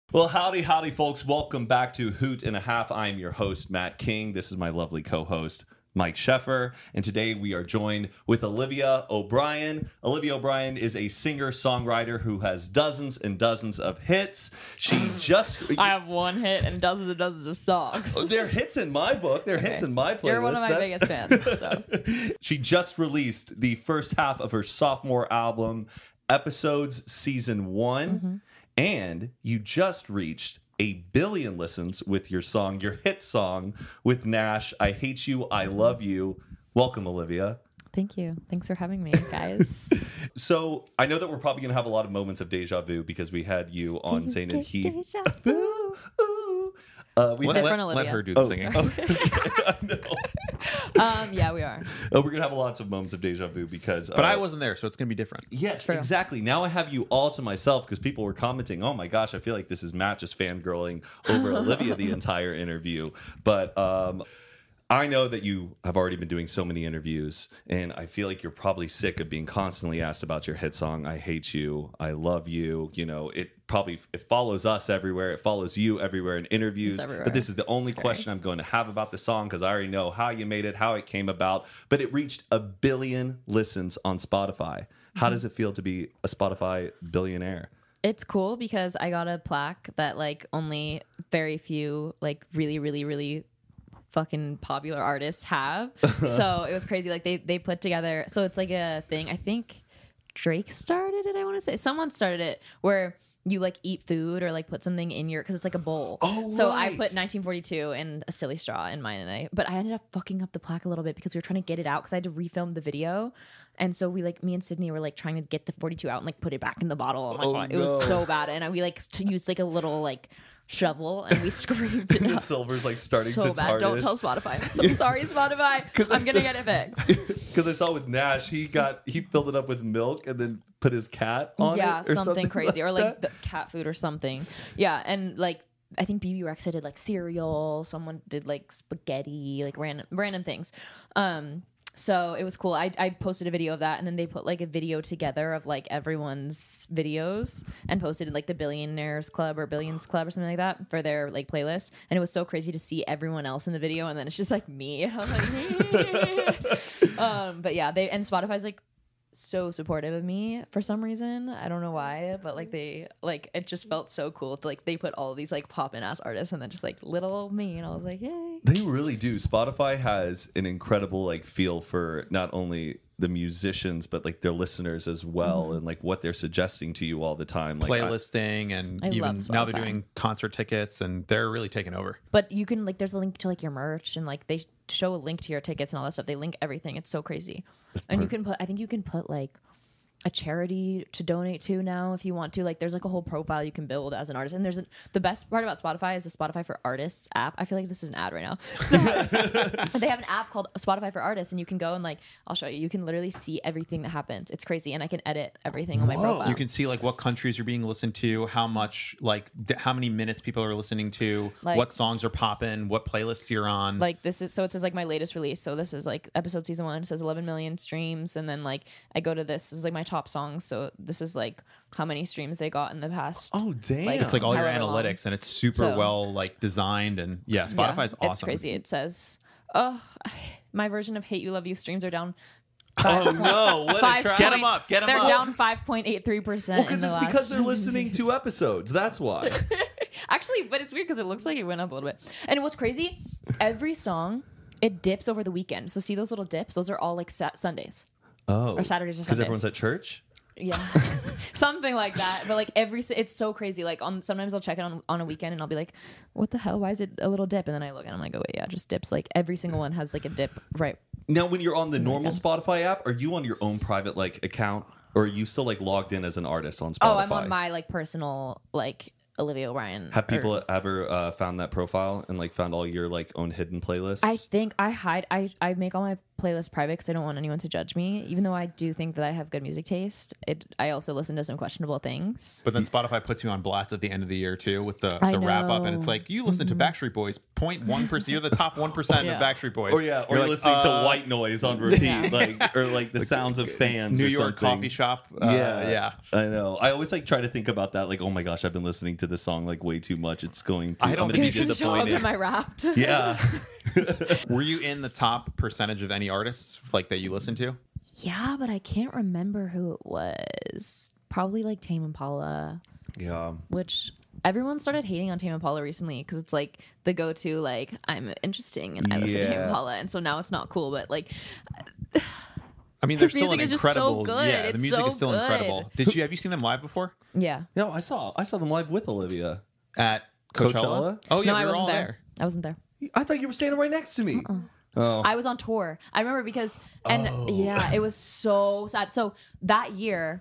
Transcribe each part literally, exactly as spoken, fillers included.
Well, howdy, howdy, folks. Welcome back to Hoot and a Half. I'm your host, Matt King. This is my lovely co-host, Mike Sheffer. And today we are joined with Olivia O'Brien. Olivia O'Brien is a singer-songwriter who has dozens and dozens of hits. She just... I have one hit and dozens and dozens of songs. They're hits in my book. They're Okay. hits in my playlist. You're one of my That's... biggest fans. So. She just released the first half of her sophomore album, Episodes Season one. Mm-hmm. And you just reached a billion listens with your song, your hit song with Nash, I Hate You, I Love You. Welcome, Olivia. Thank you. Thanks for having me, guys. So I know that we're probably going to have a lot of moments of deja vu because we had you on Zayn and Heath. Deja vu. Uh, we Let, had, Different let, Olivia. let her do the Oh. singing. no. Um, yeah, we are. Uh, we're going to have lots of moments of deja vu because... But uh, I wasn't there, so it's going to be different. Yes, True. exactly. Now I have you all to myself because people were commenting, oh my gosh, I feel like this is Matt just fangirling over Olivia the entire interview. But um, I know that you have already been doing so many interviews, and I feel like you're probably sick of being constantly asked about your hit song, I Hate You, I Love You. You know, it probably it follows us everywhere. It follows you everywhere in interviews. It's everywhere. But this is the only It's question I'm going to have about the song because I already know how you made it, how it came about. But it reached a billion listens on Spotify. How Mm-hmm. does it feel to be a Spotify billionaire? It's cool because I got a plaque that like only very few like really, really, really fucking popular artists have. So it was crazy. Like they they put together. So it's like a thing. I think Drake started it. I want to say someone started it where you like eat food or like put something in your because it's like a bowl. Oh, so I right. put nineteen forty-two and a silly straw in mine, and I but I ended up fucking up the plaque a little bit because we were trying to get it out because I had to refilm the video, and so we like me and Sydney were like trying to get the forty-two out and like put it back in the bottle. Oh my Oh, god, it was no. so bad, and I, we like t- used like a little like shovel and we scraped it The out. silver's like starting So to bad. Don't tarnish. tell Spotify. I'm so sorry, Spotify. 'Cause I'm gonna I- get it fixed. Because I saw with Nash, he got he filled it up with milk and then put his cat on Yeah, it or something, crazy, or like that. the cat food or something. Yeah, and like I think B B Rexa did like cereal. Someone did like spaghetti, like random random things. Um, so it was cool. I I posted a video of that, and then they put like a video together of like everyone's videos and posted in like the Billionaires Club or Billions Club or something like that for their like playlist. And it was so crazy to see everyone else in the video, and then it's just like me. And I'm like, um, but yeah, they and Spotify's like so supportive of me for some reason. I don't know why, but like they like it just felt so cool to like they put all these like poppin' ass artists and then just like little me, and I was like, yay. They really do. Spotify has an incredible like feel for not only the musicians but like their listeners as well, Mm-hmm. and like what they're suggesting to you all the time. Like I- Playlisting and I even love now they're Spotify. doing concert tickets and they're really taking over. But you can like there's a link to like your merch, and like they show a link to your tickets and all that stuff. They link everything. It's so crazy. And you can put I think you can put like a charity to donate to now if you want to. Like there's like a whole profile you can build as an artist, and there's a, the best part about Spotify is the Spotify for Artists app. I feel like this is an ad right now. So, they have an app called Spotify for Artists, and you can go and like I'll show you. You can literally see everything that happens. It's crazy, and I can edit everything on my profile. You can see like what countries you're being listened to, how much like d- how many minutes people are listening to, Like- what songs are popping, what playlists you're on. like this is so it says like my latest release. So this is like episode season one. It says eleven million streams, and then like I go to this, this is like my top songs. So this is like how many streams they got in the past. oh damn! Like, it's like all your however long. analytics and it's super So- well like designed, and yeah, Spotify's Yeah, awesome. It's crazy. It says, oh, my version of Hate You Love You streams are down. oh no! What a Five track. Get 'em up, get 'em They're up. down five point eight three percent. Well, because it's because they're listening to episodes. That's why. Actually, but it's weird because it looks like it went up a little bit. And what's crazy, every song, it dips over the weekend. So see those little dips? Those are all like sa- Sundays. Oh, Or Saturdays or because Sundays. everyone's at church. Yeah, something like that. But like every, s- it's so crazy. Like on sometimes I'll check it on on a weekend and I'll be like, "What the hell? Why is it a little dip?" And then I look and I'm like, "Oh wait, yeah, it just dips." Like every single one has like a dip, right? Now, when you're on the normal God. Spotify app, are you on your own private like account, or are you still like logged in as an artist on Spotify? Oh, I'm on my like personal like Olivia O'Brien. Have or- people ever uh, found that profile and like found all your like own hidden playlists? I think I hide. I I make all my playlists private because I don't want anyone to judge me. Even though I do think that I have good music taste, it I also listen to some questionable things. But then Spotify puts you on blast at the end of the year too with the, I the wrap up, and know. it's like you listen to Backstreet Boys, zero point one percent. You're the top one percent Yeah. of Backstreet Boys. Or yeah, or You're you're like, listening to uh, white noise on repeat, Yeah. like or like the sounds of fans. New or York something. coffee shop. Uh, yeah, yeah. I know. I always like try to think about that. Like, oh my gosh, I've been listening to to the song like way too much, it's going to. I don't I'm going think to be you Show up disappointed. in my Wrapped. Yeah. Were you in the top percentage of any artists like that you listen to? Yeah, but I can't remember who it was. Probably like Tame Impala, Yeah. which everyone started hating on Tame Impala recently because it's like the go-to, like, I'm interesting and I listen to Tame Yeah. Impala, and so now it's not cool. But like, I mean, they're His still an music is just so incredible. good. Yeah, the It's music so is still good. incredible. Did you have you seen them live before yeah. No, I saw I saw them live with Olivia. at Coachella? Coachella? Oh yeah, no, we I were wasn't all there. there. I wasn't there. I thought you were standing right next to me. Oh. I was on tour. I remember because, and Oh. yeah, it was so sad. So that year,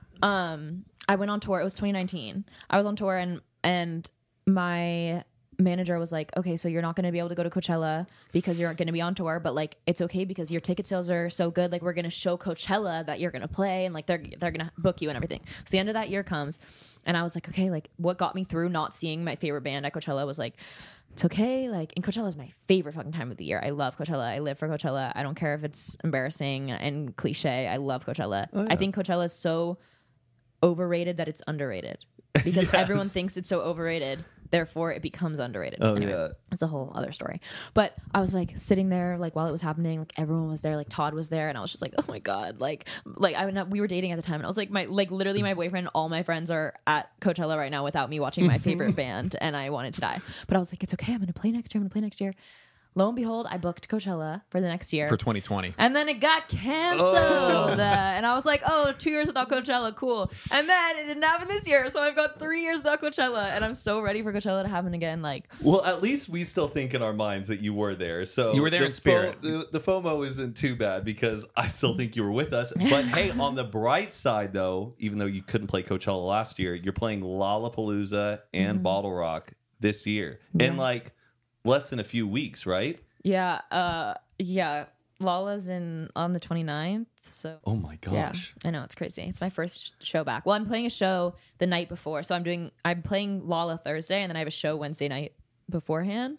um, I went on tour. It was twenty nineteen. I was on tour, and and my manager was like, okay, so you're not going to be able to go to Coachella because you're going to be on tour, but like it's okay because your ticket sales are so good. Like we're going to show Coachella that you're going to play, and like they're they're going to book you and everything. So the end of that year comes, and I was like, okay, like what got me through not seeing my favorite band at Coachella was like, it's okay. Like, and Coachella is my favorite fucking time of the year. I love Coachella. I live for Coachella. I don't care if it's embarrassing and cliche. I love Coachella. Oh, yeah. I think Coachella is so overrated that it's underrated because Yes. everyone thinks it's so overrated. Therefore, it becomes underrated. Oh, Anyway, yeah. it's a whole other story. But I was like sitting there, like while it was happening, like everyone was there, like Todd was there, and I was just like, oh my god, like, like I would not. We were dating at the time, and I was like, my like literally my boyfriend, all my friends are at Coachella right now without me watching my favorite band, and I wanted to die. But I was like, it's okay. I'm gonna play next year. I'm gonna play next year. Lo and behold, I booked Coachella for the next year. For twenty twenty. And then it got canceled. Oh. Uh, and I was like, oh, two years without Coachella, cool. And then it didn't happen this year. So I've got three years without Coachella. And I'm so ready for Coachella to happen again. Like, Well, at least we still think in our minds that you were there. So You were there the in spirit. Fo- the, the FOMO isn't too bad because I still think you were with us. But hey, on the bright side, though, even though you couldn't play Coachella last year, you're playing Lollapalooza and Bottle Rock this year in like less than a few weeks, right? yeah, uh, yeah. Lala's in on the twenty-ninth. So Oh my yeah, gosh. I know, it's crazy. It's my first show back. Well, I'm playing a show the night before. So I'm doing, I'm playing Lala Thursday, and then I have a show Wednesday night beforehand.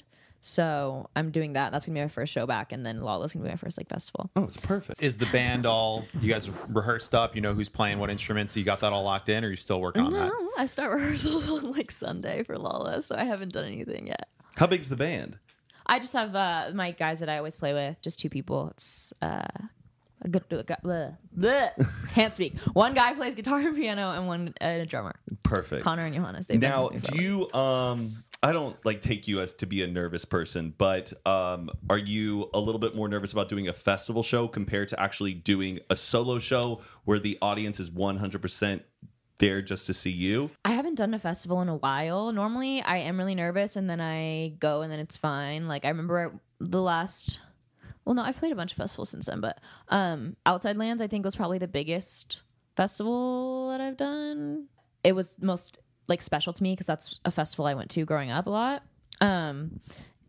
So I'm doing that. That's gonna be my first show back, and then Lala's gonna be my first like festival. Oh, it's perfect. Is the band all? You guys rehearsed up. You know who's playing what instruments. So you got that all locked in, or you still working on that? No, I start rehearsals on like Sunday for Lala, so I haven't done anything yet. How big's the band? I just have uh, my guys that I always play with, just two people. It's uh, a good, bleh, bleh. Can't speak. One guy plays guitar and piano, and one uh, a drummer. Perfect. Connor and Johannes. They've been Now, with me for do you um I don't like take you as to be a nervous person, but um are you a little bit more nervous about doing a festival show compared to actually doing a solo show where the audience is one hundred percent there just to see you? I haven't done a festival in a while. Normally, I am really nervous, and then I go, and then it's fine. Like I remember the last. Well, no, I've played a bunch of festivals since then, but um, Outside Lands I think was probably the biggest festival that I've done. It was most like special to me because that's a festival I went to growing up a lot, um,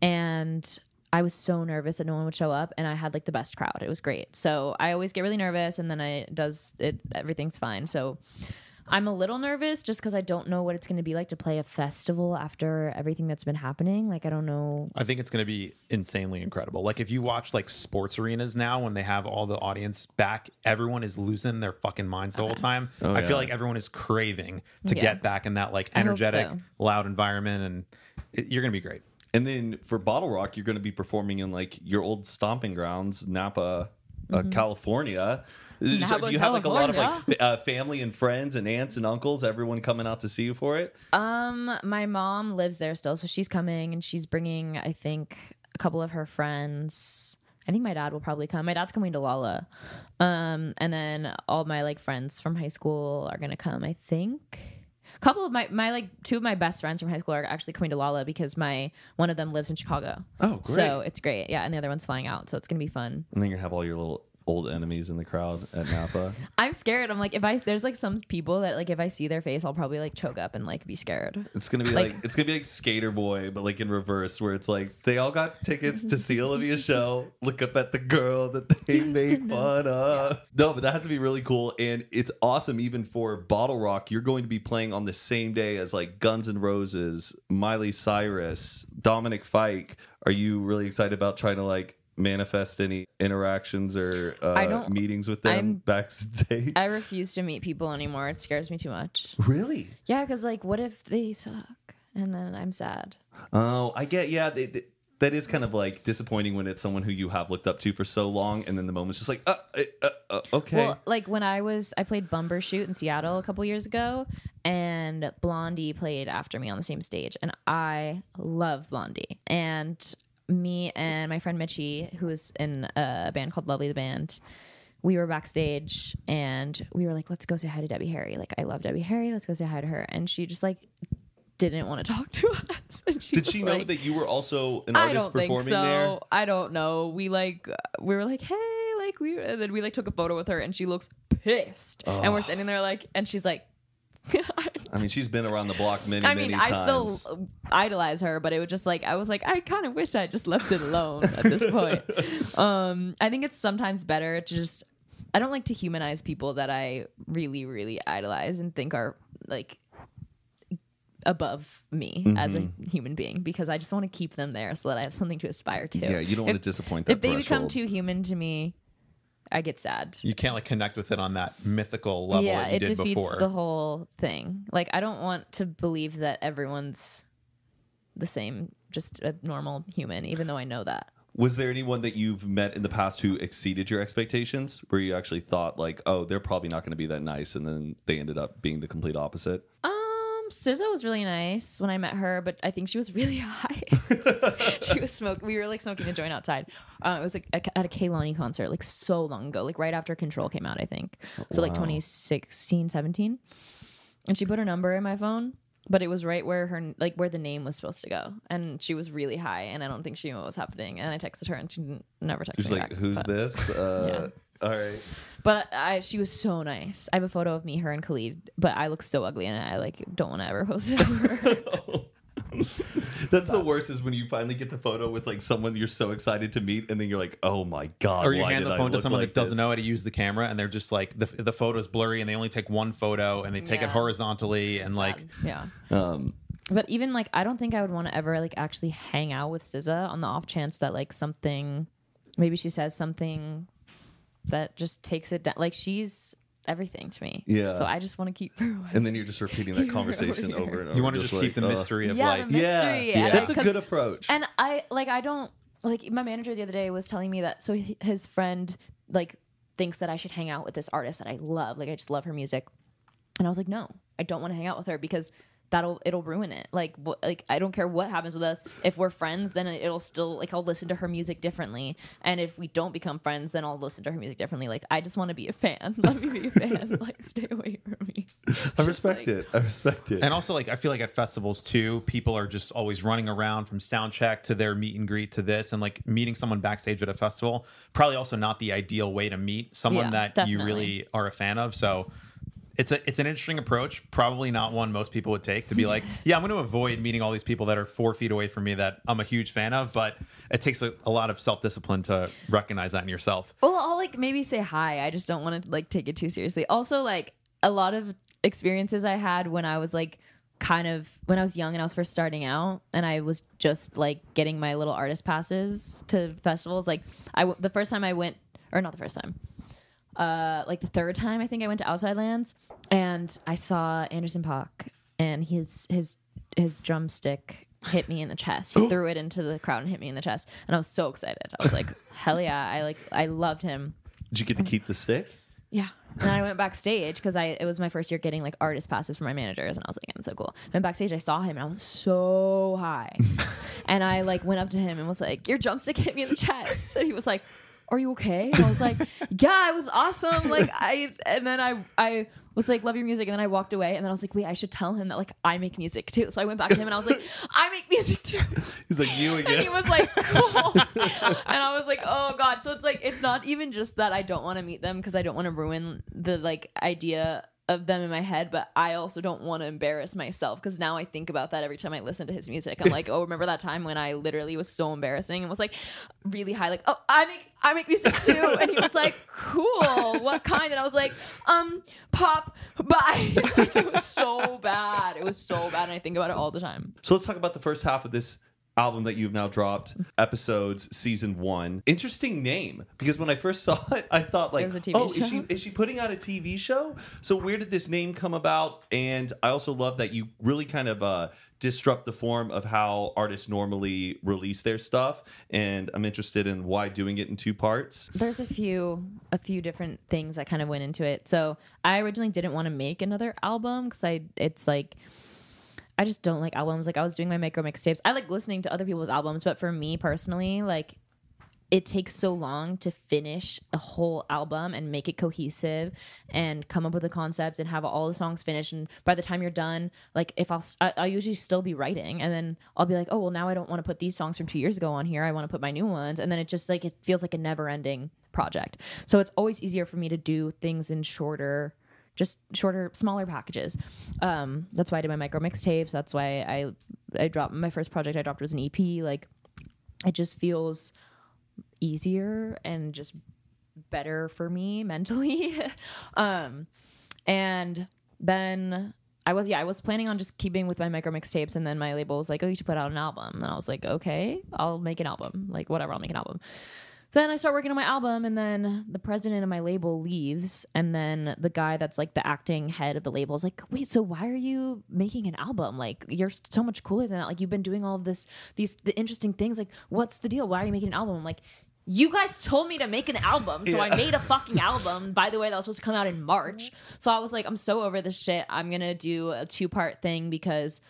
and I was so nervous that no one would show up, and I had like the best crowd. It was great. So I always get really nervous, and then I it does it. Everything's fine. So. I'm a little nervous just because I don't know what it's going to be like to play a festival after everything that's been happening. Like, I don't know. I think it's going to be insanely incredible. Like if you watch like sports arenas now when they have all the audience back, everyone is losing their fucking minds the whole time. Oh, I yeah. feel like everyone is craving to Yeah. get back in that like I hope energetic, so. loud environment, and it, you're going to be great. And then for Bottle Rock, you're going to be performing in like your old stomping grounds, Napa, uh, California. So Napa, do you have like a lot of like California. fa- uh, family and friends and aunts and uncles, everyone coming out to see you for it? Um, my mom lives there still, so she's coming and she's bringing, I think, a couple of her friends. I think my dad will probably come. My dad's coming to Lala. Um, and then all my like friends from high school are gonna come, I think. A couple of my, my like two of my best friends from high school are actually coming to Lala because my one of them lives in Chicago. Oh, great. So it's great. Yeah, and the other one's flying out, so it's gonna be fun. And then you have all your little old enemies in the crowd at Napa. I'm scared. I'm like, if I there's like some people that like if I see their face, I'll probably like choke up and like be scared. It's gonna be like, Like- it's gonna be like Skater Boy, but like in reverse, where it's like they all got tickets to see Olivia's show. Look up at the girl that they make fun of. No, but that has to be really cool, and it's awesome. Even for Bottle Rock, you're going to be playing on the same day as like Guns N' Roses, Miley Cyrus, Dominic Fike. Are you really excited about trying to like manifest any interactions or uh, I don't- meetings with them I'm- backstage? I refuse to meet people anymore. It scares me too much. Really? Yeah, because like, what if they suck and then I'm sad? Oh, I get. Yeah, they, they, that is kind of like disappointing when it's someone who you have looked up to for so long, and then the moment's just like, uh, uh, uh, uh, okay. Well, like when I was, I played Bumbershoot in Seattle a couple years ago, and Blondie played after me on the same stage, and I love Blondie. And me and my friend Mitchie, who was in a band called Lovely the Band, we were backstage, and we were like, let's go say hi to Debbie Harry. Like, I love Debbie Harry. Let's go say hi to her. And she just like didn't want to talk to us. And she Did was she know like, that you were also an I artist don't think performing so. there? I don't know. We like we were like, hey, like we and then we like took a photo with her, and she looks pissed. And we're standing there like, and she's like, I mean, she's been around the block many, I mean, many I times. still idolize her, but it was just like I was like, I kind of wish I just left it alone at this point. Um, I think it's sometimes better to just. I don't like to humanize people that I really, really idolize and think are like above me as a human being, because I just want to keep them there so that I have something to aspire to. Yeah, you don't want If- to disappoint that If they become threshold. too human to me, I get sad. You can't like connect with it on that mythical level Yeah, that you it did defeats before. the whole thing. Like, I don't want to believe that everyone's the same, just a normal human, even though I know that. Was there anyone that you've met in the past who exceeded your expectations, where you actually thought like, oh, they're probably not going to be that nice, and then they ended up being the complete opposite? Um, S Z A was really nice when I met her, but I think she was really high. She was smoking. We were like smoking a joint outside. Uh, it was like a, at a Kehlani concert, like so long ago, like right after Control came out, I think. So like Wow. twenty sixteen, seventeen. And she put her number in my phone, but it was right where her like where the name was supposed to go, and she was really high, and I don't think she knew what was happening. And I texted her, and she n- never texted She's me like, back. who's but, this? Uh, All right. But I, she was so nice. I have a photo of me, her, and Khalid, but I look so ugly, and I like don't want to ever post it ever. That's the worst, is when you finally get the photo with like someone you're so excited to meet, and then you're like, oh my god. Or you why hand did the I phone to look someone like that doesn't this? know how to use the camera, and they're just like the the photo's blurry, and they only take one photo, and they take Yeah. it horizontally, and like Bad. yeah. Um, But even like, I don't think I would want to ever like actually hang out with S Z A on the off chance that like something, maybe she says something that just takes it down. Like, she's everything to me. Yeah. So I just want to keep her away. and then you're just repeating that You're conversation over over here. and over. you want to just, like, keep the uh, mystery of Yeah, like the Yeah, mystery. yeah. and That's I- a 'cause- good approach. And I like I don't like my manager the other day was telling me that so he, his friend like thinks that I should hang out with this artist that I love. Like, I just love her music. And I was like, no, I don't want to hang out with her because that'll it'll ruin it. Like what, like I don't care what happens with us. If we're friends, then it'll still like I'll listen to her music differently. And if we don't become friends, then I'll listen to her music differently. Like, I just want to be a fan. Let me be a fan. Like, stay away from me. I Just, respect like- it. I respect it. And also, like, I feel like at festivals too, people are just always running around from sound check to their meet and greet to this, and like meeting someone backstage at a festival, probably also not the ideal way to meet someone Yeah, that definitely. you really are a fan of. So it's a it's an interesting approach, probably not one most people would take, to be like, yeah, I'm going to avoid meeting all these people that are four feet away from me that I'm a huge fan of, but it takes a, a lot of self-discipline to recognize that in yourself. Well, I'll like maybe say hi. I just don't want to like take it too seriously. Also, like a lot of experiences I had when I was like kind of when I was young and I was first starting out, and I was just like getting my little artist passes to festivals. Like I w- the first time I went, or not the first time, uh, like the third time I think I went to Outside Lands, and I saw Anderson Paak, and his his his drumstick hit me in the chest. He threw it into the crowd and hit me in the chest, and I was so excited. I was like, hell yeah! I like I loved him. Did you get to keep the stick? Yeah. And I went backstage because I it was my first year getting like artist passes from my managers, and I was like, I'm so cool. Went backstage, I saw him, and I was so high. And I like went up to him and was like, your drumstick hit me in the chest. And he was like, are you okay? And I was like, yeah, it was awesome. Like I and then I I was like, love your music, and then I walked away, and then I was like, wait, I should tell him that like I make music too. So I went back to him and I was like, I make music too. He's like, you And again. he was like, cool. And I was like, oh God. So it's like, it's not even just that I don't want to meet them because I don't want to ruin the like idea of them in my head, but I also don't want to embarrass myself because now I think about that every time I listen to his music. I'm like, oh, remember that time when I literally was so embarrassing and was like really high, like, oh, I make I make music too. And he was like, cool, what kind? And I was like, um, pop, bye. Like, it was so bad. It was so bad. And I think about it all the time. So let's talk about the first half of this album that you've now dropped, Episodes Season One. Interesting name, because when I first saw it, I thought like, It was a T V oh, show. is she is she putting out a T V show? So where did this name come about? And I also love that you really kind of uh, disrupt the form of how artists normally release their stuff. And I'm interested in why doing it in two parts. There's a few a few different things that kind of went into it. So I originally didn't want to make another album because I it's like I just don't like albums. Like I was doing my micro mixtapes. I like listening to other people's albums, but for me personally, like it takes so long to finish a whole album and make it cohesive and come up with a concept and have all the songs finished. And by the time you're done, like if I'll, I- I'll usually still be writing, and then I'll be like, oh, well, now I don't want to put these songs from two years ago on here. I want to put my new ones. And then it just like, it feels like a never ending project. So it's always easier for me to do things in shorter, just shorter, smaller packages. Um, that's why I did my micro mixtapes. That's why I, I dropped my first project I dropped was an E P. Like it just feels easier and just better for me mentally. um, and then I was, yeah, I was planning on just keeping with my micro mixtapes, and then my label was like, oh, you should put out an album. And I was like, okay, I'll make an album. Like whatever, I'll make an album. Then I start working on my album, and then the president of my label leaves, and then the guy that's like the acting head of the label is like, wait, so why are you making an album? Like you're so much cooler than that. Like you've been doing all of this, these the interesting things. Like what's the deal? Why are you making an album? I'm like, you guys told me to make an album, so Yeah. I made a fucking album. By the way, that was supposed to come out in March. So I was like, I'm so over this shit. I'm gonna do a two part thing because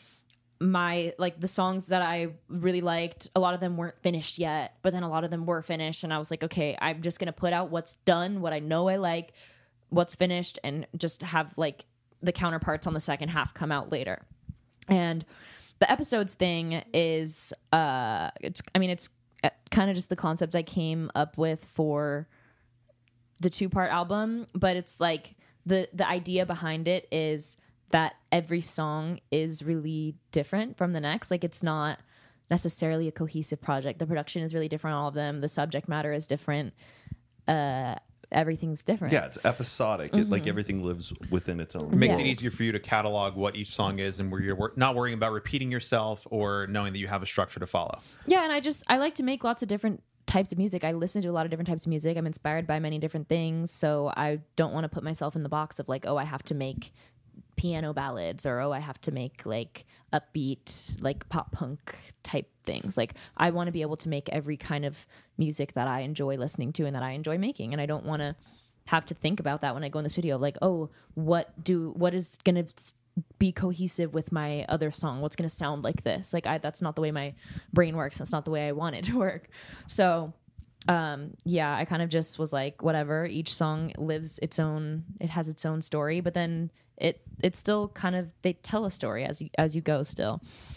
my like the songs that I really liked, a lot of them weren't finished yet, but then a lot of them were finished, and I was like, okay, I'm just gonna put out what's done, what I know I like, what's finished, and just have like the counterparts on the second half come out later. And the episodes thing is uh it's I mean it's kind of just the concept I came up with for the two part album, but it's like the the idea behind it is that every song is really different from the next. Like it's not necessarily a cohesive project. The production is really different on all of them. The subject matter is different. Uh, everything's different. Yeah, it's episodic. It, like everything lives within its own. It makes Yeah. it easier for you to catalog what each song is, and where you're wor- not worrying about repeating yourself or knowing that you have a structure to follow. Yeah, and I just I like to make lots of different types of music. I listen to a lot of different types of music. I'm inspired by many different things, so I don't want to put myself in the box of like, oh, I have to make piano ballads, or oh, I have to make like upbeat like pop punk type things. Like I want to be able to make every kind of music that I enjoy listening to and that I enjoy making, and I don't want to have to think about that when I go in the studio, like, oh, what do what is gonna be cohesive with my other song? What's gonna sound like this? Like I that's not the way my brain works. That's not the way I want it to work. So um yeah, I kind of just was like, whatever, each song lives its own, it has its own story, but then it it's still kind of, they tell a story as you as you go still,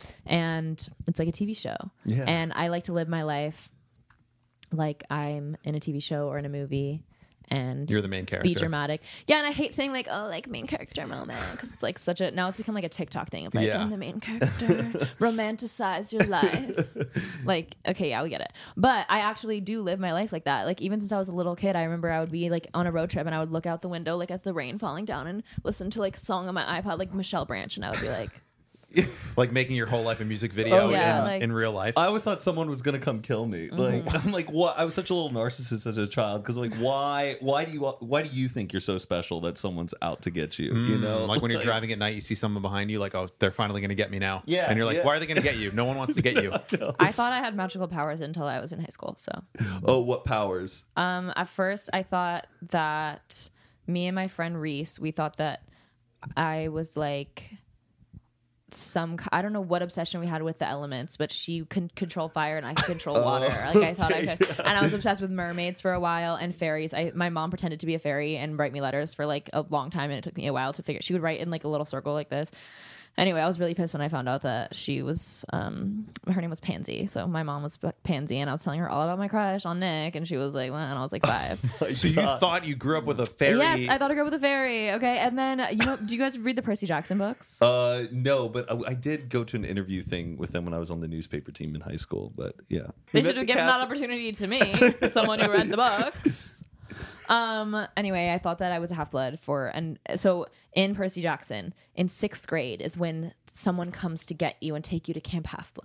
and it's like a T V show. Yeah. And I like to live my life like I'm in a T V show or in a movie, and You're the main character. be dramatic. Yeah, and I hate saying like, oh, like main character moment, because it's like such a, now it's become like a TikTok thing of like, Yeah. I'm the main character, romanticize your life. Like, okay, yeah, we get it. But I actually do live my life like that. Like even since I was a little kid, I remember I would be like on a road trip and I would look out the window like at the rain falling down and listen to like a song on my iPod, like Michelle Branch, and I would be like, Like making your whole life a music video Oh, yeah, in, like- in real life. I always thought someone was gonna come kill me. Like I'm like, what? I was such a little narcissist as a child because like, why? Why do you? Why do you think you're so special that someone's out to get you? You know, Mm, like when you're driving at night, you see someone behind you, like, oh, they're finally going to get me now. Yeah, And you're like, yeah. why are they going to get you? No one wants to get you. I thought I had magical powers until I was in high school. So Oh, what powers? Um, at first, I thought that me and my friend Reese, we thought that I was like some, I don't know what obsession we had with the elements, but she can control fire and I can control water. Like I thought I could, and I was obsessed with mermaids for a while and fairies. I my mom pretended to be a fairy and write me letters for like a long time, and it took me a while to figure. She would write in like a little circle like this. Anyway, I was really pissed when I found out that she was, um, her name was Pansy. So my mom was Pansy, and I was telling her all about my crush on Nick, and she was like, well, and I was like five. So you thought you grew up with a fairy? Yes, I thought I grew up with a fairy. Okay, and then uh, you know, do you guys read the Percy Jackson books? Uh, no, but I, I did go to an interview thing with them when I was on the newspaper team in high school. But yeah, They We met should the have given cast- that opportunity to me, someone who read the books. Um. Anyway, I thought that I was a half blood for, and so in Percy Jackson, in sixth grade is when someone comes to get you and take you to Camp Half Blood.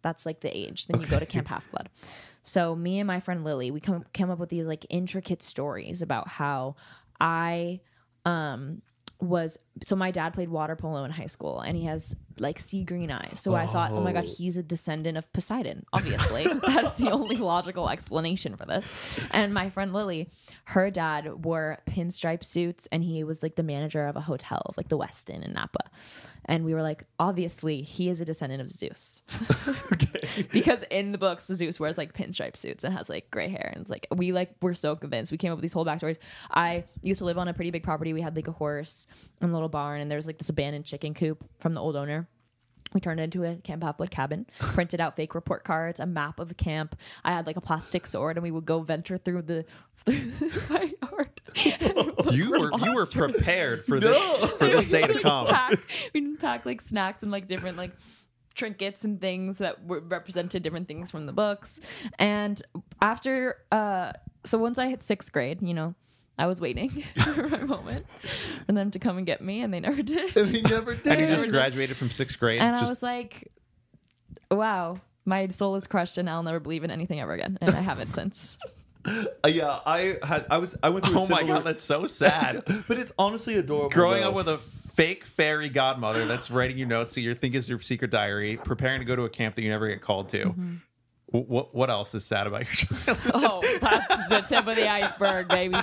That's like the age. Then you go to Camp Half Blood. So me and my friend Lily, we come came up with these like intricate stories about how I um was so my dad played water polo in high school and he has like sea green eyes. So I thought, oh my God, he's a descendant of Poseidon. Obviously, that's the only logical explanation for this. And my friend Lily, her dad wore pinstripe suits and he was like the manager of a hotel, of like the Westin in Napa. And we were like, obviously, he is a descendant of Zeus. Okay. Because in the books, Zeus wears like pinstripe suits and has like gray hair. And it's like, we like, we're so convinced. We came up with these whole backstories. I used to live on a pretty big property. We had like a horse and a little barn. And there's like this abandoned chicken coop from the old owner. We turned it into a Camp Half Blood cabin, printed out fake report cards, a map of the camp. I had like a plastic sword and we would go venture through the, through my yard. You were you were prepared for this for this day to come. Pack, we'd pack like snacks and like different like trinkets and things that were represented different things from the books. And after, uh, so once I hit sixth grade, you know, I was waiting for my moment for them to come and get me, and they never did. And he never did. And you just graduated from sixth grade. And just... I was like, wow, my soul is crushed, and I'll never believe in anything ever again. And I haven't since. Uh, yeah, I had. I was. I went through. Oh a my similar... God, that's so sad. But it's honestly adorable. Growing though. up with a fake fairy godmother that's writing you notes that you think is your secret diary, preparing to go to a camp that you never get called to. Mm-hmm. What what else is sad about your childhood? Oh, that's the tip of the iceberg, baby.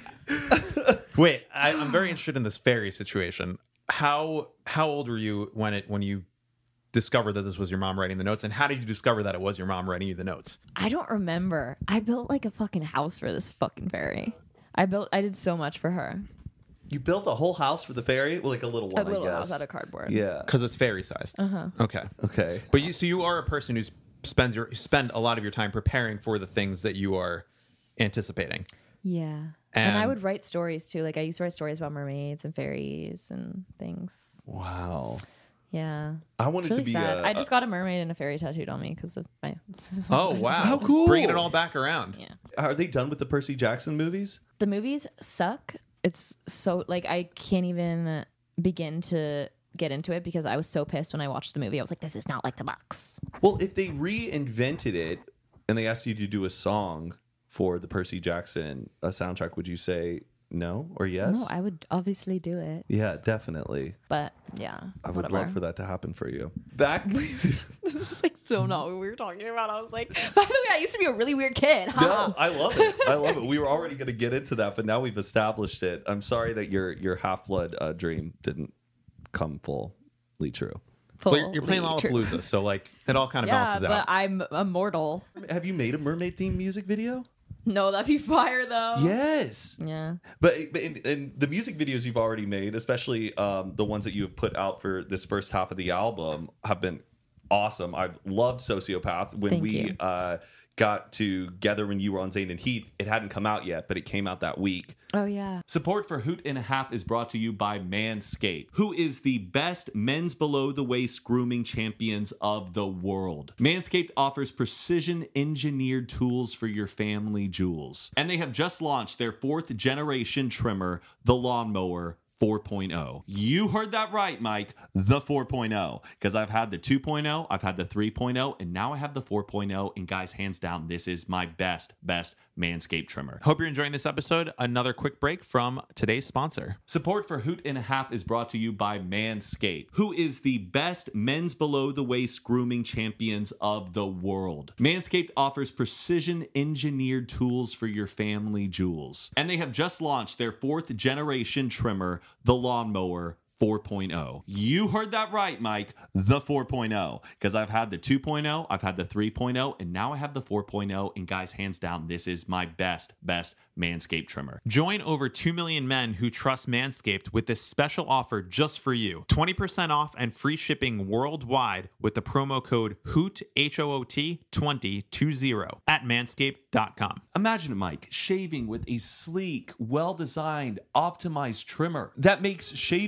Wait, I, I'm very interested in this fairy situation. How how old were you when it when you discovered that this was your mom writing the notes, and how did you discover that it was your mom writing you the notes? I don't remember. I built like a fucking house for this fucking fairy. I built. I did so much for her. You built a whole house for the fairy, well, like a little one, A little I guess. house out of cardboard. Yeah. Because it's fairy sized. Uh huh. Okay. Okay. But you so you are a person who spends your spend a lot of your time preparing for the things that you are anticipating. Yeah. And, and I And- would write stories too. Like I used to write stories about mermaids and fairies and things. Wow. Yeah. I wanted It's really to be. sad. A, I just got a mermaid and a fairy tattooed on me because of my. Oh wow! How cool. Bringing it all back around. Yeah. Are they done with the Percy Jackson movies? The movies suck. It's so like I can't even begin to get into it because I was so pissed when I watched the movie. I was like, this is not like the box. Well, if they reinvented it and they asked you to do a song for the Percy Jackson uh, soundtrack, would you say no or yes? No, I would obviously do it. Yeah, definitely. But yeah. I would whatever. love for that to happen for you. Back. This is like so not what we were talking about. I was like, by the way, I used to be a really weird kid. Huh? No, I love it. I love it. We were already going to get into that, but now we've established it. I'm sorry that your your Half Blood uh, dream didn't come fully true. Well, you're, you're playing Fully true. Lollapalooza, so like it all kind of Yeah, balances but out. I'm immortal. Have you made a mermaid themed music video? No, that'd be fire though. Yes. Yeah. But, but in, in the music videos you've already made, especially um, the ones that you have put out for this first half of the album, have been awesome. I've loved Sociopath. When Thank we you. uh, got together when you were on Zane and Heath, it hadn't come out yet, but it came out that week. Oh yeah. Support for Hoot and a Half is brought to you by Manscaped, who is the best men's below the waist grooming champions of the world. Manscaped offers precision engineered tools for your family jewels. And they have just launched their fourth generation trimmer, the Lawnmower four point oh. You heard that right, Mike. The four point oh. Because I've had the two point oh, I've had the three point oh, and now I have the four point oh. And guys, hands down, this is my best, best Manscaped trimmer. Hope you're enjoying this episode. Another quick break from today's sponsor. Support for Hoot and a Half is brought to you by Manscaped, who is the best men's below the waist grooming champions of the world. Manscaped offers precision engineered tools for your family jewels. And they have just launched their fourth generation trimmer, the Lawnmower four point oh. You heard that right, Mike. The four point oh. Because I've had the two point oh, I've had the three point oh, and now I have the four point oh. And guys, hands down, this is my best, best Manscaped trimmer. Join over two million men who trust Manscaped with this special offer just for you. twenty percent off and free shipping worldwide with the promo code HOOT, H O O T, twenty, twenty at manscaped dot com. Imagine, Mike, shaving with a sleek, well-designed, optimized trimmer that makes shaving time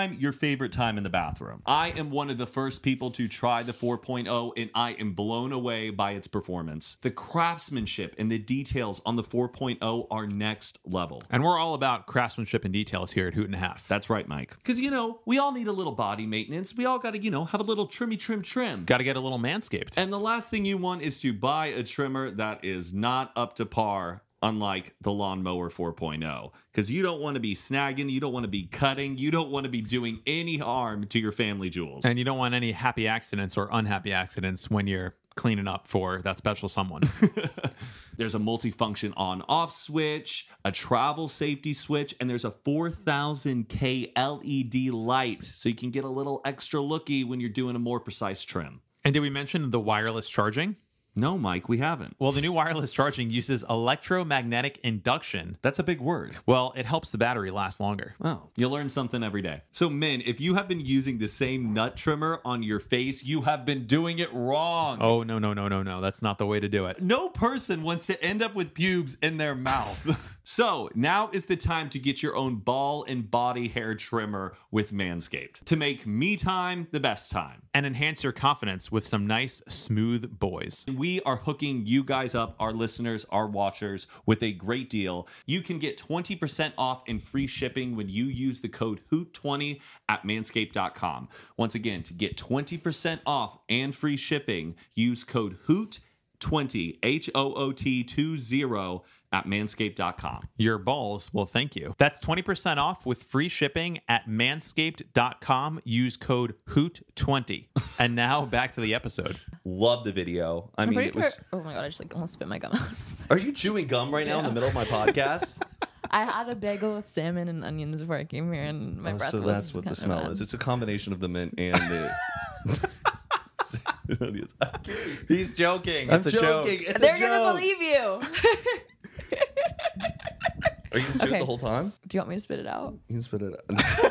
time, your favorite time in the bathroom? I am one of the first people to try the four point oh, and I am blown away by its performance. The craftsmanship and the details on the four point oh are next level. And we're all about craftsmanship and details here at Hoot and a Half. That's right, Mike. Because, you know, we all need a little body maintenance. We all got to, you know, have a little trimmy trim trim. Got to get a little manscaped. And the last thing you want is to buy a trimmer that is not up to par, unlike the Lawnmower four point oh. Because you don't want to be snagging, you don't want to be cutting, you don't want to be doing any harm to your family jewels. And you don't want any happy accidents or unhappy accidents when you're cleaning up for that special someone. There's a multifunction on-off switch, a travel safety switch, and there's a four thousand K L E D light, so you can get a little extra looky when you're doing a more precise trim. And did we mention the wireless charging? No, Mike, we haven't. Well, the new wireless charging uses electromagnetic induction. That's a big word. Well, it helps the battery last longer. Oh, you learn something every day. So, men, if you have been using the same nut trimmer on your face, you have been doing it wrong. Oh, no, no, no, no, no. That's not the way to do it. No person wants to end up with pubes in their mouth. So, now is the time to get your own ball and body hair trimmer with Manscaped to make me time the best time. And enhance your confidence with some nice, smooth boys. We are hooking you guys up, our listeners, our watchers, with a great deal. You can get twenty percent off and free shipping when you use the code hoot twenty at manscaped dot com. Once again, to get twenty percent off and free shipping, use code hoot twenty, H O O T twenty, at manscaped dot com. Your balls will thank you. That's twenty percent off with free shipping at manscaped dot com. Use code hoot twenty. And now back to the episode. Love the video. I I'm mean, pretty it was. sure- Oh my god! I just like almost spit my gum out. Are you chewing gum right now in the middle of my podcast? I had a bagel with salmon and onions before I came here, and my Oh, breath so was that's what the kinda smell bad. is. It's a combination of the mint and the. He's joking. I'm It's a joking. joke. It's They're a gonna joke. believe you. Are you gonna chew it Okay. the whole time? Do you want me to spit it out? You can spit it out.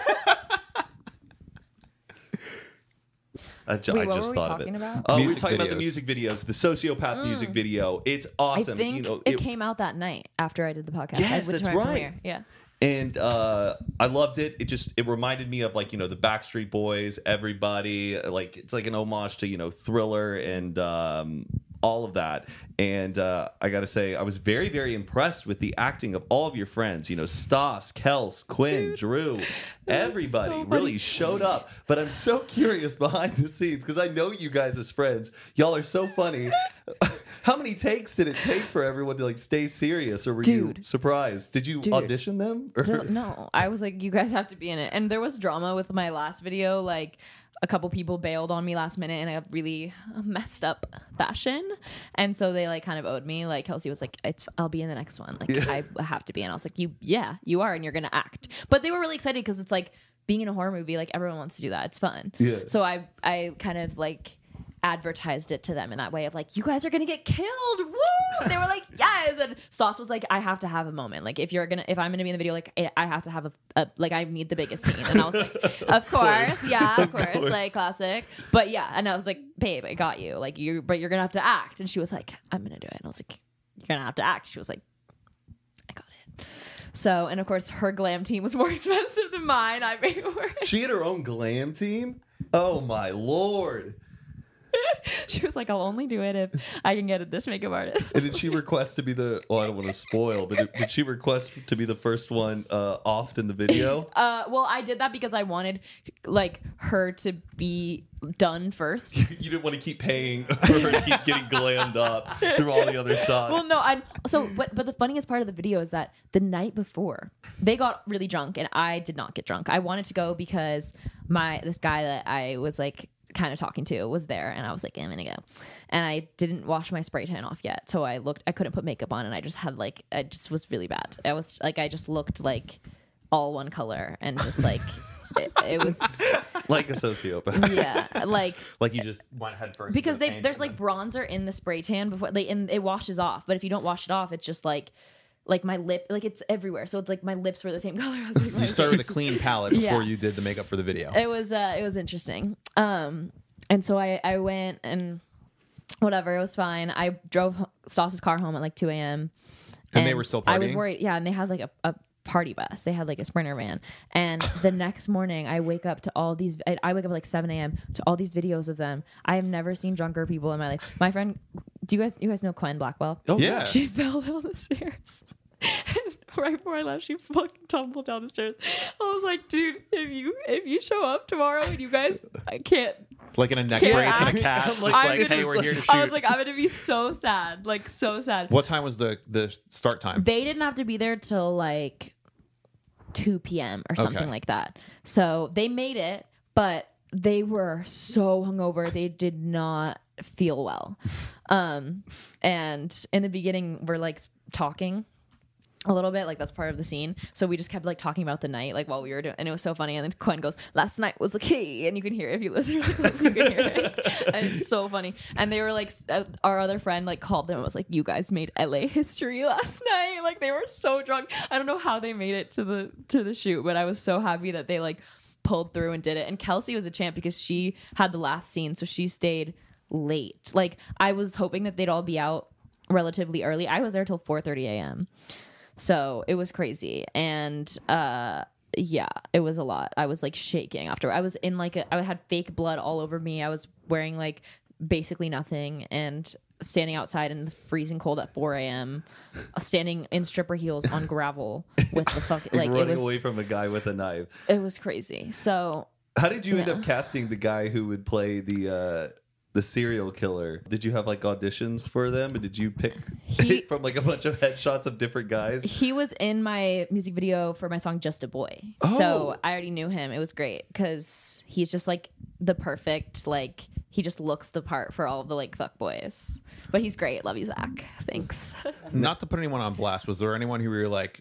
I, ju- Wait, I what just were we thought talking of it. about? Oh, we were Music talking about the videos. music videos, the sociopath music video. It's awesome. I think you know, it, it- came out that night after I did the podcast. Yes, I went to that's my right. premiere. Yeah. and uh, I loved it. It just it reminded me of like you know the Backstreet Boys, everybody. Like it's like an homage to you know Thriller and um, all of that. And uh, I got to say, I was very very impressed with the acting of all of your friends. You know, Stas, Kels, Quinn, Dude, Drew, everybody so really funny. showed up. But I'm so curious behind the scenes because I know you guys as friends. Y'all are so funny. How many takes did it take for everyone to like stay serious, or were you Dude. surprised? Did you Dude. audition them? Or- No, no, I was like, you guys have to be in it. And there was drama with my last video. Like, a couple people bailed on me last minute in a really messed up fashion, and so they like kind of owed me. Like Kelsey was like, "It's I'll be in the next one. Like Yeah. I have to be." And I was like, "You, yeah, you are, and you're gonna act." But they were really excited because it's like being in a horror movie. Like everyone wants to do that. It's fun. Yeah. So I, I kind of like advertised it to them in that way of like, you guys are gonna get killed, woo! They were like, yes. And Stas was like, I have to have a moment. Like if you're gonna, if I'm gonna be in the video, like I I have to have a, a like I need the biggest scene. And I was like, of course, yeah, of course, course. like classic. But yeah, and I was like, babe, I got you. Like you, but you're gonna have to act. And she was like, I'm gonna do it. And I was like, you're gonna have to act. She was like, I got it. So, and of course, her glam team was more expensive than mine. I paid for it. She had her own glam team? Oh my lord. She was like, I'll only do it if I can get this makeup artist. And did she request to be the well, I don't want to spoil, but did, did she request to be the first one uh offed in the video? Uh, well, I did that because I wanted like her to be done first. You didn't want to keep paying for her to keep getting glammed up through all the other shots. Well, no, I so but but the funniest part of the video is that the night before they got really drunk and I did not get drunk. I wanted to go because my this guy that I was like kind of talking to was there, and I was like, I'm gonna go. And I didn't wash my spray tan off yet, so I looked I couldn't put makeup on, and I just had like I just was really bad. I was like I just looked like all one color and just like it, it was Like a sociopath. yeah like Like you just went head first. because into the they paint there's and like then- bronzer in the spray tan before they and it washes off, but if you don't wash it off, it's just like like my lip, like it's everywhere. So it's like my lips were the same color as like my You started with a face. clean palette before Yeah. you did the makeup for the video. It was uh it was interesting. Um and so I I went and whatever, it was fine. I drove Stas's car home at like two a.m. And they were still I was partying? worried, yeah, and they had like a, a party bus. They had like a Sprinter van. And the next morning I wake up to all these, I, I wake up at like seven a.m. to all these videos of them. I have never seen drunker people in my life. My friend, do you guys, you guys know Quinn Blackwell? Oh, Yeah. She fell down the stairs. And right before I left, she fucking tumbled down the stairs. I was like, dude, if you if you show up tomorrow and you guys, I can't. Like in a neck Can't brace and act. a cast, just I'm like, like, hey, this we're is here to like- shoot. I was like, I'm gonna be so sad, like so sad. what time was the the start time? They didn't have to be there till like two p.m. or something Okay. like that. So they made it, but they were so hungover. They did not feel well. Um, and in the beginning, we're like talking a little bit, like that's part of the scene. So we just kept like talking about the night, like while we were doing, and it was so funny. And then Quinn goes, "Last night was the key," and you can hear it if you listen really close. You can hear it, and it's so funny. And they were like, uh, our other friend like called them and was like, "You guys made L A history last night." Like they were so drunk. I don't know how they made it to the to the shoot, but I was so happy that they like pulled through and did it. And Kelsey was a champ because she had the last scene, so she stayed late. Like I was hoping that they'd all be out relatively early. I was there till four thirty a.m. So it was crazy. And uh yeah, it was a lot. I was like shaking after. I was in like a, I had fake blood all over me. I was wearing like basically nothing and standing outside in the freezing cold at four a.m. standing in stripper heels on gravel with the fucking like it running was away from a guy with a knife. it was crazy. So How did you end Yeah. up casting the guy who would play the uh, the serial killer? Did you have like auditions for them, or did you pick He- from like a bunch of headshots of different guys? he was in my music video for my song Just a Boy. Oh. So I already knew him. It was great because he's just like the perfect, like, he just looks the part for all of the like fuck boys. But he's great. Love you, Zach. Thanks. Not to put anyone on blast, was there anyone who we were like,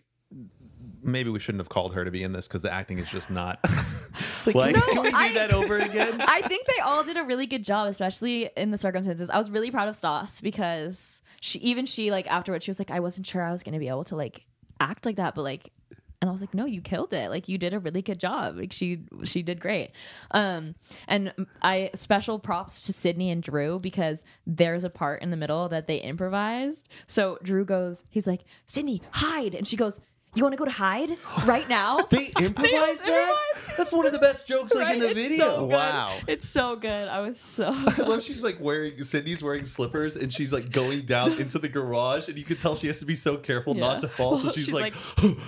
maybe we shouldn't have called her to be in this because the acting is just not Like, like. can we do I- that over again? I think they all did a really good job, especially in the circumstances. I was really proud of Stas because she, even she, like afterwards, she was like, I wasn't sure I was going to be able to like act like that, but like, and I was like, no, you killed it. Like you did a really good job. Like she, she did great. Um, and I special props to Sydney and Drew because there's a part in the middle that they improvised. So Drew goes, he's like, Sydney, hide, and she goes, you want to go to hide right now? They improvised that? That's one of the best jokes like in the Right? It's video. so good. Wow. It's so good. I was so. I love she's like wearing Sydney's wearing slippers and she's like going down into the garage and you can tell she has to be so careful not to fall. So she's, She's like,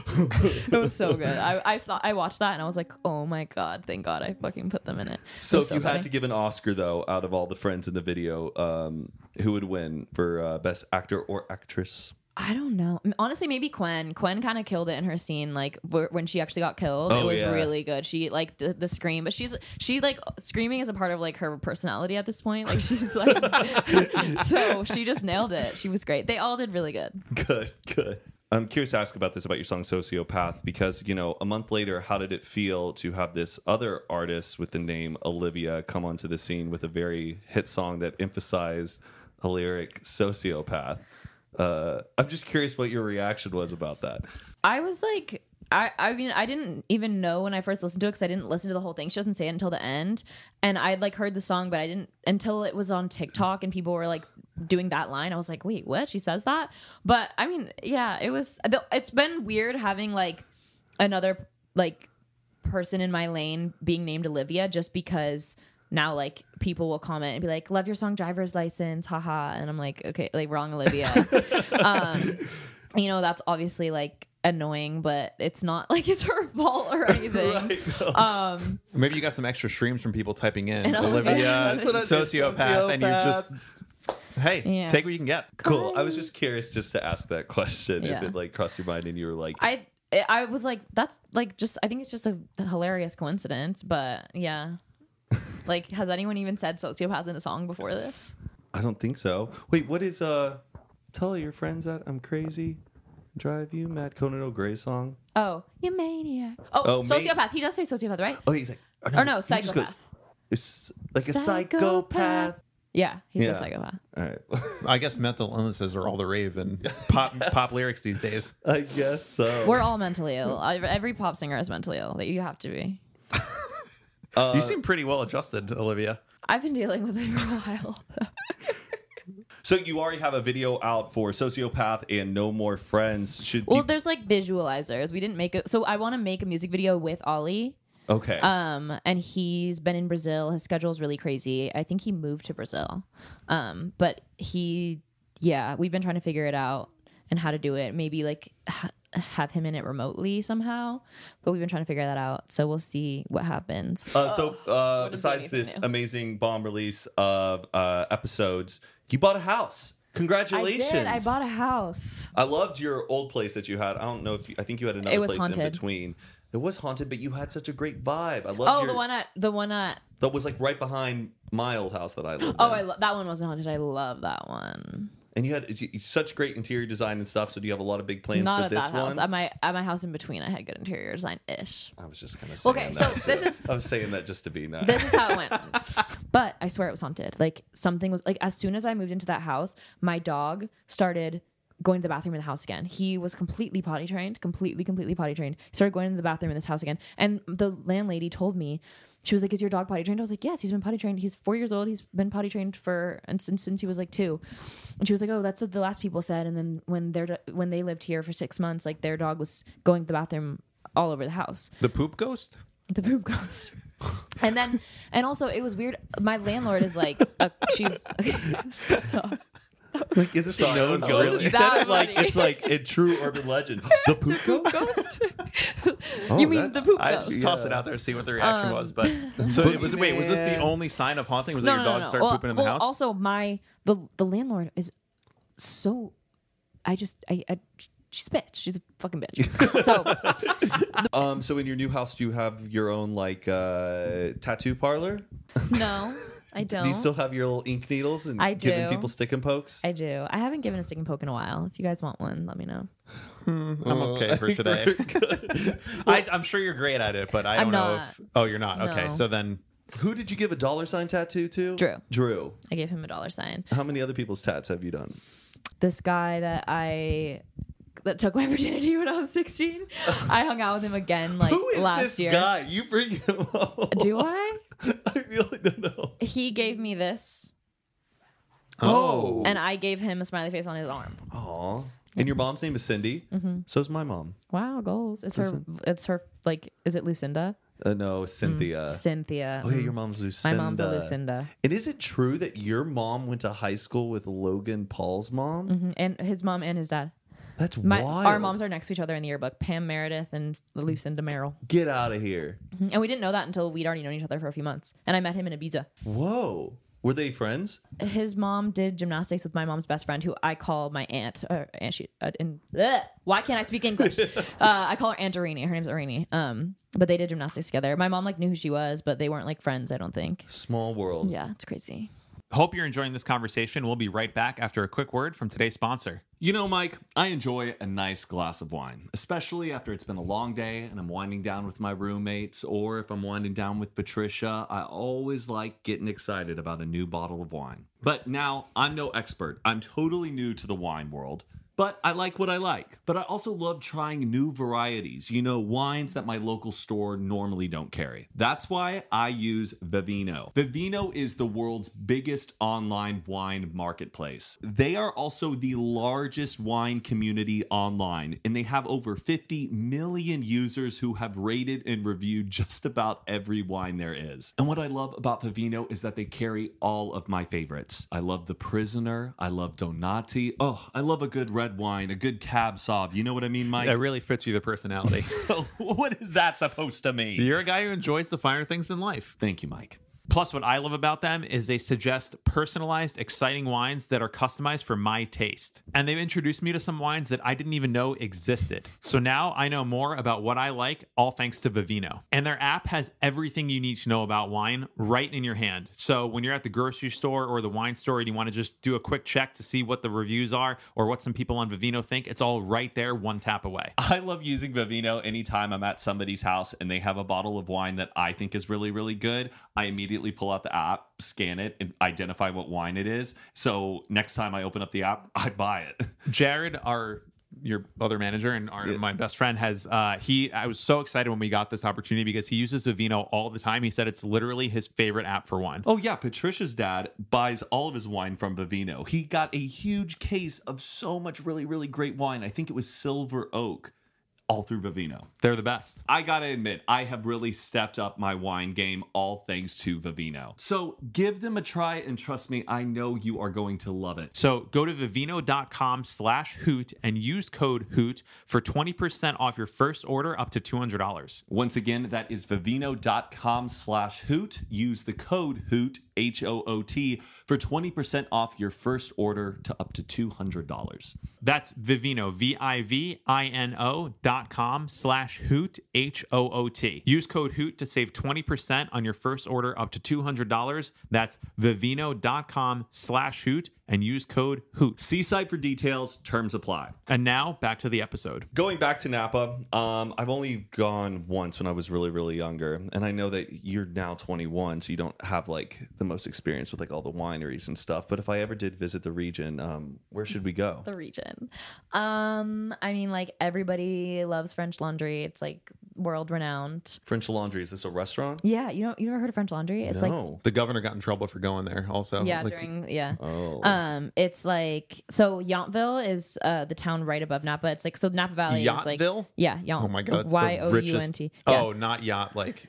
it was so good. I, I saw I watched that and I was like, oh my god, thank God I fucking put them in it. so It if was you funny. had to give an Oscar though, out of all the friends in the video, um, who would win for uh, best actor or actress? I don't know. Honestly, maybe Quen. Quen kind of killed it in her scene, like wh- when she actually got killed. Oh, it was yeah. really good. She like the, the scream, but she's she like screaming is a part of like her personality at this point. Like she's like, so she just nailed it. She was great. They all did really good. Good, good. I'm curious to ask about this about your song Sociopath because, you know, a month later, how did it feel to have this other artist with the name Olivia come onto the scene with a very hit song that emphasized a lyric sociopath? Uh, I'm just curious what your reaction was about that. I was like, I, I mean, I didn't even know when I first listened to it because I didn't listen to the whole thing. She doesn't say it until the end. And I'd like heard the song, but I didn't until it was on TikTok and people were like doing that line. I was like, wait, what? She says that? But I mean, yeah, it was, it's been weird having like another like person in my lane being named Olivia just because now like people will comment and be like, love your song Driver's License, haha. And I'm like, okay, like wrong Olivia. um, you know, that's obviously like annoying, but it's not like it's her fault or anything. Right, no. Um, Maybe you got some extra streams from people typing in And Olivia. Olivia That's what I did, sociopath, and you just hey, Yeah. take what you can get. Cool. I was just curious just to ask that question if Yeah. it like crossed your mind and you were like, I I was like, that's like just I think it's just a hilarious coincidence, but yeah. Like, has anyone even said sociopath in a song before this? I don't think so. Wait, what is uh? Tell your friends that I'm crazy, drive you mad. Conan O'Grey song. Oh, you maniac. Oh, Oh, ma- sociopath. He does say sociopath, right? Oh, he's like, Or no, he just psychopath. goes, it's like a Psychopath. psychopath. Yeah, he's Yeah. a psychopath. All right, I guess mental illnesses are all the rave and pop pop lyrics these days. I guess so. We're all mentally ill. Every pop singer is mentally ill. That you have to be. you seem pretty well adjusted, Olivia. I've been dealing with it for a while. So you already have a video out for Sociopath and No More Friends. Should Well, you... there's like visualizers. We didn't make it. So I want to make a music video with Ollie. Okay. Um, and he's been in Brazil. His schedule is really crazy. I think he moved to Brazil. Um, but he, yeah, we've been trying to figure it out and how to do it. Maybe like ha- have him in it remotely somehow. But we've been trying to figure that out. So we'll see what happens. Uh, so uh, what is besides anything this new? amazing bomb release of uh, episodes, you bought a house. Congratulations! I did. I bought a house. I loved your old place that you had. I don't know if you, I think you had another It was place haunted. in between. It was haunted, but you had such a great vibe. I loved Oh, your, the one at the one at. that was like right behind my old house that I lived Oh, in. I lo- that one wasn't haunted. I love that one. And you had you- such great interior design and stuff. So do you have a lot of big plans Not for at this that house. one? At my at my house in between, I had good interior design ish. I was just kind of saying Okay, so that. this too. is- I was saying that just to be nice. This is how it went. But I swear it was haunted. Like something was like as soon as I moved into that house, my dog started going to the bathroom in the house again. He was completely potty trained, completely, completely potty trained. He started going to the bathroom in this house again. And the landlady told me, she was like, "Is your dog potty trained?" I was like, "Yes, he's been potty trained. He's four years old. He's been potty trained for and since since he was like two." And she was like, "Oh, that's what the last people said." And then when their when they lived here for six months, like their dog was going to the bathroom all over the house. The poop ghost? The poop ghost. And then, and also, it was weird. My landlord is like, a, she's. Like, is this Sorry, a known that was ghost? really- You said that it like funny. it's like a true urban legend. The poop ghost? Oh, You mean that's- the poop I ghost? just tossed it out there to see what the reaction was, but so it was. Wait, was this the only sign of haunting? Was that your dog started well, pooping in the well, house? Also, my the the landlord is so. I just I, I she's a bitch. She's a fucking bitch. So Um, so in your new house, do you have your own like uh, tattoo parlor? no, I don't. Do you still have your little ink needles and I giving do. people stick and pokes? I do. I haven't given a stick and poke in a while. If you guys want one, let me know. I'm okay for today. I, I'm sure you're great at it, but I don't I'm know not. if. Oh, you're not. Okay, No. so then Who did you give a dollar sign tattoo to? Drew. Drew. I gave him a dollar sign. How many other people's tats have you done? This guy that I that took my virginity when I was sixteen. I hung out with him again like Who is last this year. guy? You bring him up. Do I? I really don't know. He gave me this, Oh. and I gave him a smiley face on his arm. Aw. And your mom's name is Cindy. Mm-hmm. So's my mom. Wow, goals. It's her. It's her. Like, is it Lucinda? Uh, no, Cynthia. Cynthia. Oh, yeah, Mm. your mom's My Lucinda. mom's a Lucinda. And is it true that your mom went to high school with Logan Paul's mom? Mhm. And his mom and his dad. That's My wild. our moms are next to each other in the yearbook. Pam Meredith and Lucinda Merrill. Get out of here. Mhm. And we didn't know that until we'd already known each other for a few months. And I met him in Ibiza. Whoa. Were they friends? His mom did gymnastics with my mom's best friend, who I call my aunt. Uh, aunt she, uh, in, bleh. Why can't I speak English? uh, I call her Aunt Irene. Her name's Irene. Um, but they did gymnastics together. My mom like knew who she was, but they weren't like friends. I don't think. Small world. Yeah, it's crazy. hope you're enjoying this conversation. We'll be right back after a quick word from today's sponsor. You know, Mike, I enjoy a nice glass of wine, especially after it's been a long day and I'm winding down with my roommates, or if I'm winding down with Patricia. I always like getting excited about a new bottle of wine. But now I'm no expert. I'm totally new to the wine world. But I like what I like. But I also love trying new varieties, you know, wines that my local store normally don't carry. That's why I use Vivino. Vivino is the world's biggest online wine marketplace. They are also the largest wine community online, and they have over fifty million users who have rated and reviewed just about every wine there is. And what I love about Vivino is that they carry all of my favorites. I love The Prisoner. I love Donati. Oh, I love a good red wine, a good Cab Sauv. You know what I mean, Mike? That really fits you, the personality. What is that supposed to mean? You're a guy who enjoys the finer things in life. Thank you, Mike. Plus, what I love about them is they suggest personalized, exciting wines that are customized for my taste. And they've introduced me to some wines that I didn't even know existed. So now I know more about what I like, all thanks to Vivino. And their app has everything you need to know about wine right in your hand. So when you're at the grocery store or the wine store and you want to just do a quick check to see what the reviews are or what some people on Vivino think, it's all right there, one tap away. I love using Vivino anytime I'm at somebody's house and they have a bottle of wine that I think is really, really good. I immediately pull out the app, scan it, and identify what wine it is. So next time I open up the app, I buy it. Jared, our your other manager and our, Yeah. my best friend, has uh, he. I was so excited when we got this opportunity because he uses Vivino all the time. He said it's literally his favorite app for wine. Oh yeah, Patricia's dad buys all of his wine from Vivino. He got a huge case of so much really, really great wine. I think it was Silver Oak, all through Vivino. They're the best. I gotta admit, I have really stepped up my wine game, all thanks to Vivino. So give them a try, and trust me, I know you are going to love it. So go to vivino.com slash hoot and use code hoot for twenty percent off your first order up to two hundred dollars. Once again, that is vivino.com slash hoot. Use the code hoot, H O O T, for twenty percent off your first order to up to two hundred dollars. That's Vivino, V I V I N O dot com slash hoot, H O O T. Use code hoot to save twenty percent on your first order up to two hundred dollars. That's vivino.com slash hoot and use code hoot. See site for details, terms apply. And now back to the episode. Going back to Napa, um, I've only gone once when I was really, really younger, and I know that you're now twenty-one, so you don't have like the most experience with like all the wineries and stuff. But if I ever did visit the region, um, where should we go? The region. Um, I mean, like everybody loves French Laundry. It's like world renowned. French Laundry, is this a restaurant? Yeah, you know, you never heard of French Laundry? It's like No. The governor got in trouble for going there also. yeah, Like, during yeah. Oh. Um, it's like so Yountville is uh the town right above Napa. It's like so Napa Valley is like Yountville? yeah, Yount. Oh my God, it's Y the O U N richest. T. Yeah. Oh, not yacht. Like,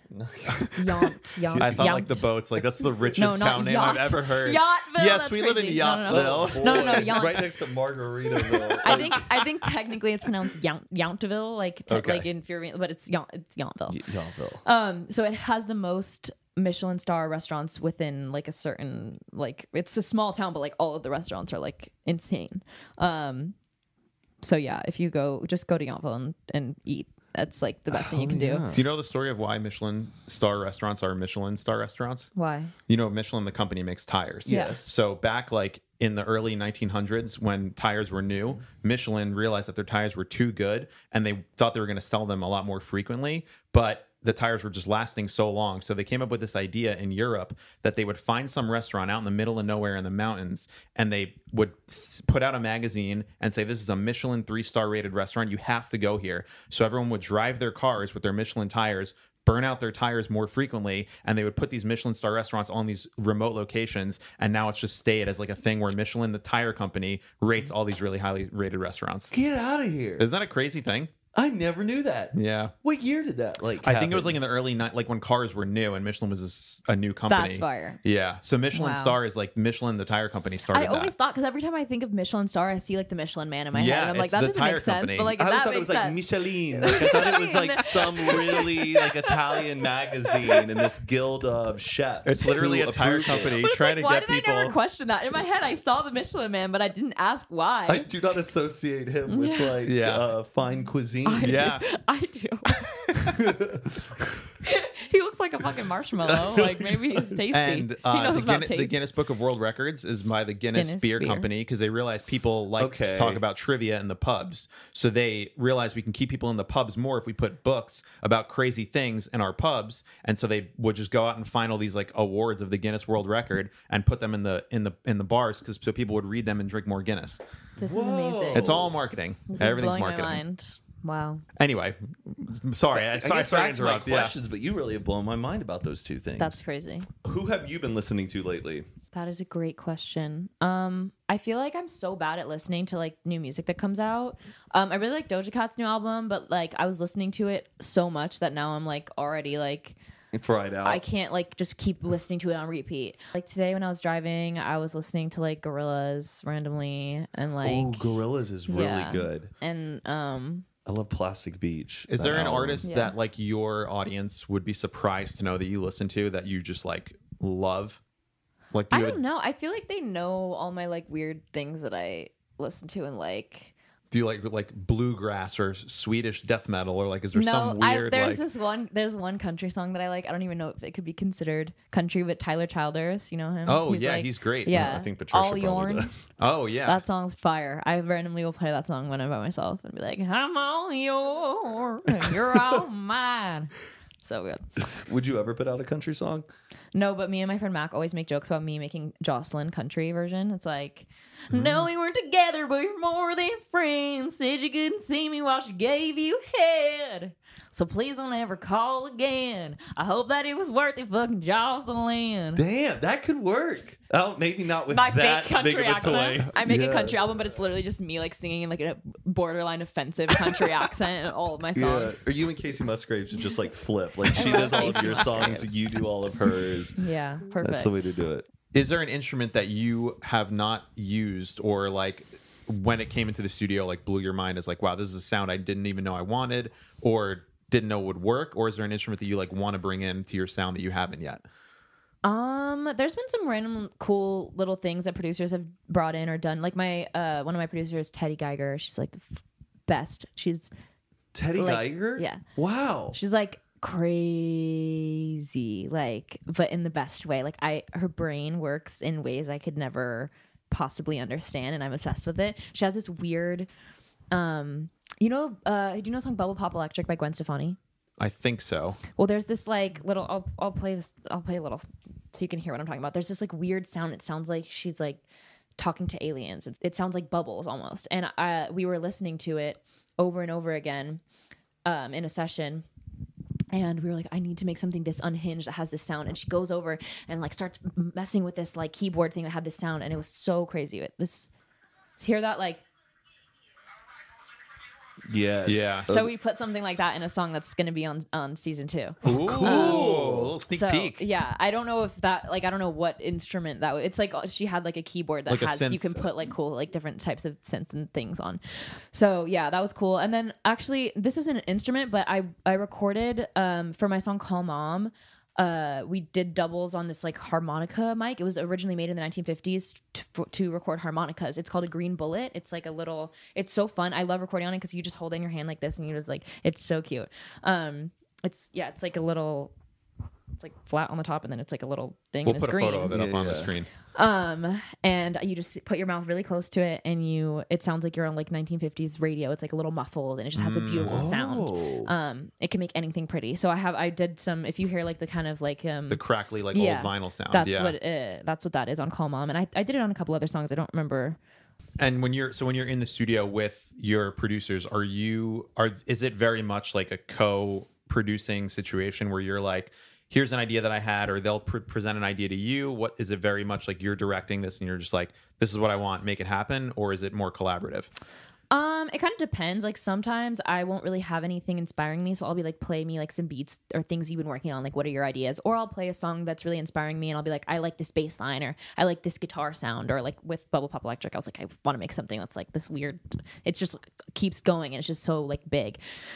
Yount, Yount. I thought like Yount. the boats. Like, that's the richest No, not town name yacht. I've ever heard. Yountville, Yes, that's we live in crazy. No, no, no. Yountville. No, no, no, Yount. Right next to Margaritaville. I think I think technically it's pronounced Yount, Yountville, like te- Okay. like in Fury, but it's Yount, it's Yountville. Y- Y'allville. Um, so it has the most Michelin star restaurants within like a certain like it's a small town, but like all of the restaurants are like insane. Um, so yeah, if you go, just go to Yountville and, and eat. That's like the best thing you Oh, can do. yeah. Do you know the story of why Michelin star restaurants are Michelin star restaurants? Why? You know, Michelin, the company, makes tires. Yes. So back like in the early nineteen hundreds, when tires were new, Michelin realized that their tires were too good, and they thought they were going to sell them a lot more frequently, but the tires were just lasting so long. So they came up with this idea in Europe that they would find some restaurant out in the middle of nowhere in the mountains, and they would s- put out a magazine and say, this is a Michelin three-star rated restaurant. You have to go here. So everyone would drive their cars with their Michelin tires, burn out their tires more frequently, and they would put these Michelin star restaurants on these remote locations, and now it's just stayed as like a thing where Michelin, the tire company, rates all these really highly rated restaurants. Get out of here. Isn't that a crazy thing? I never knew that. Yeah. What year did that like I think it was like happen? in the early night, like when cars were new and Michelin was a s- a, new company. That's fire. Yeah. So Michelin Wow. Star is like Michelin, the tire company, started I always that. thought because every time I think of Michelin star, I see like the Michelin Man in my Yeah, head, and I'm like, it's that the doesn't tire make sense. company. But like, I if always that thought it makes was like sense. Michelin. Like, I thought it was like some really like Italian magazine and this guild of chefs. It's literally who a tire approved it. company But it's trying like, to why get did people. I never question that? In my head, I saw the Michelin Man, but I didn't ask why. I do not associate him with Yeah. like Yeah. uh, fine cuisine. I do. Yeah. I do. He looks like a fucking marshmallow. Like maybe he's tasty. And he uh, knows the, about Guinness, the taste. Guinness Book of World Records is by the Guinness, Guinness Beer, Beer. Company because they realized people like Okay. to talk about trivia in the pubs. So they realized we can keep people in the pubs more if we put books about crazy things in our pubs. And so they would just go out and find all these like awards of the Guinness World Record and put them in the in the in the bars because so people would read them and drink more Guinness. This is Whoa. amazing. It's all marketing. This Everything's is blowing marketing. my mind. Wow, Anyway, sorry, I, I sorry, guess sorry back to to my interrupt. Yeah. questions, but you really have blown my mind about those two things. that's crazy. Who have you been listening to lately? That is a great question. Um, I feel like I'm so bad at listening to like new music that comes out. Um, I really like Doja Cat's new album, but like I was listening to it so much that now I'm like already like Fried out. I can't like just keep listening to it on repeat. Like today when I was driving, I was listening to like Gorillaz randomly and like oh, Gorillas is really yeah. good. and um I love Plastic Beach. Is that there an album. artist Yeah. that like your audience would be surprised to know that you listen to that you just like love? Like, do I you don't know. I feel like they know all my like weird things that I listen to and like. do you like like bluegrass or Swedish death metal or like is there No, some I, weird there's like this one. There's one country song that I like. I don't even know if it could be considered country, but Tyler Childers, you know him. Oh, He's yeah, like- he's great. Yeah, I think Patricia All probably Yorn. does. oh yeah That song's fire. I randomly will play that song when I'm by myself and be like, "I'm all yours, and you're all mine." So good. Would you ever put out a country song? No, but me and my friend Mac always make jokes about me making Jocelyn country version. It's like, no, we weren't together, but you're more than friends. Said you couldn't see me while she gave you head. So please don't ever call again. I hope that it was worth it, fucking Jocelyn. Damn, that could work. Oh, maybe not with My that fake country big of a accent. toy. I make Yeah. a country album, but it's literally just me like singing in like a borderline offensive country accent in all of my Yeah. songs. Or you and Casey Musgraves should just like flip. Like she does all of Casey your songs, Musgraves. you do all of hers. Yeah, perfect. That's the way to do it. Is there an instrument that you have not used or like when it came into the studio like blew your mind as like, wow, this is a sound I didn't even know I wanted or didn't know would work? Or is there an instrument that you like want to bring into your sound that you haven't yet? Um, there's been some random cool little things that producers have brought in or done. Like my uh one of my producers, Teddy Geiger, she's like the f- best. She's Teddy Like, Geiger? yeah. Wow. she's like crazy, like, but in the best way. Like I her brain works in ways I could never possibly understand, and I'm obsessed with it. She has this weird um you know uh do you know the song Bubble Pop Electric by Gwen Stefani? I think so. Well, there's this like little. I'll I'll play this. I'll play a little so you can hear what I'm talking about. There's this like weird sound. It sounds like she's like talking to aliens. It's, it sounds like bubbles almost. And uh, we were listening to it over and over again um, in a session. And we were like, I need to make something this unhinged that has this sound. And she goes over and like starts messing with this like keyboard thing that had this sound, and it was so crazy. It, this hear that like. Yes. Yeah. So we put something like that in a song that's going to be on on season two. Ooh, cool. a little sneak So peek. yeah, I don't know if that like I don't know what instrument that. It's like she had like a keyboard that Like a has synth. you can put like cool like different types of synths and things on. So yeah, that was cool. And then actually, this isn't an instrument, but I I recorded um for my song Call Mom. Uh, we did doubles on this like harmonica mic. It was originally made in the nineteen fifties to, to record harmonicas. It's called a green bullet. It's like a little. It's so fun. I love recording on it because you just hold it in your hand like this, and you just like it's so cute. Um, it's yeah, it's like a little. It's like flat on the top, and then it's like a little thing. We'll and put it's a green. photo of it up Yeah, on the yeah. screen. Um, and you just put your mouth really close to it, and you. It sounds like you're on like nineteen fifties radio. It's like a little muffled, and it just has a beautiful sound. Oh. Um, it can make anything pretty. So I have. I did some. If you hear like the kind of like um The crackly, like yeah, old vinyl sound. That's yeah. what uh, that's what that is on Call Mom, and I, I did it on a couple other songs. I don't remember. And when you're so when you're in the studio with your producers, are you are is it very much like a co-producing situation where you're like, here's an idea that I had, or they'll pre- present an idea to you? What is it very much like you're directing this and you're just like, this is what I want, make it happen, or is it more collaborative? Um, it kind of depends. Like sometimes I won't really have anything inspiring me, so I'll be like, play me like some beats or things you've been working on. Like, what are your ideas? Or I'll play a song that's really inspiring me, and I'll be like, I like this bass line, or I like this guitar sound, or like with Bubble Pop Electric, I was like, I want to make something that's like this weird. It's just keeps going, and it's just so like big.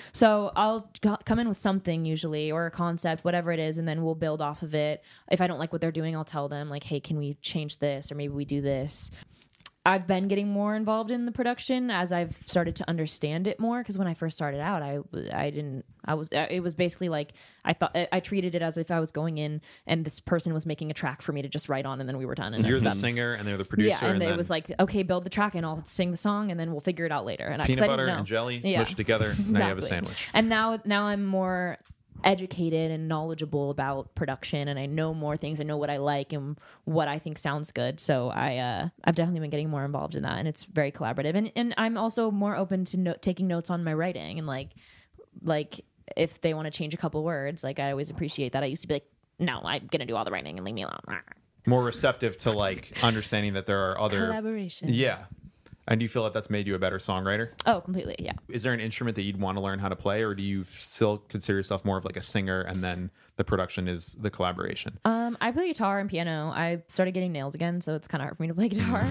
So I'll c- come in with something usually, or a concept, whatever it is, and then we'll build off of it. If I don't like what they're doing, I'll tell them like, hey, can we change this, or maybe we do this. I've been getting more involved in the production as I've started to understand it more. Because when I first started out, I I didn't I was it was basically like I thought I treated it as if I was going in and this person was making a track for me to just write on, and then we were done. And You're the that's- singer and they're the producer. yeah, and, and it then was like, okay, build the track and I'll sing the song, and then we'll figure it out later. And I, 'cause peanut I didn't butter know. and jelly Yeah. smushed together. Now you have a Exactly. sandwich. And now now I'm more educated and knowledgeable about production, and I know more things. I know what I like and what I think sounds good. So I uh, I've definitely been getting more involved in that, and it's very collaborative. And and I'm also more open to no- taking notes on my writing, and like like if they want to change a couple words, like I always appreciate that. I used to be like, no, I'm gonna do all the writing and leave me alone. More receptive to like understanding that there are other Collaboration. Yeah. And do you feel that that's made you a better songwriter? Oh, completely. Yeah. Is there an instrument that you'd want to learn how to play, or do you still consider yourself more of like a singer and then the production is the collaboration? Um, I play guitar and piano. I started getting nails again, so it's kind of hard for me to play guitar.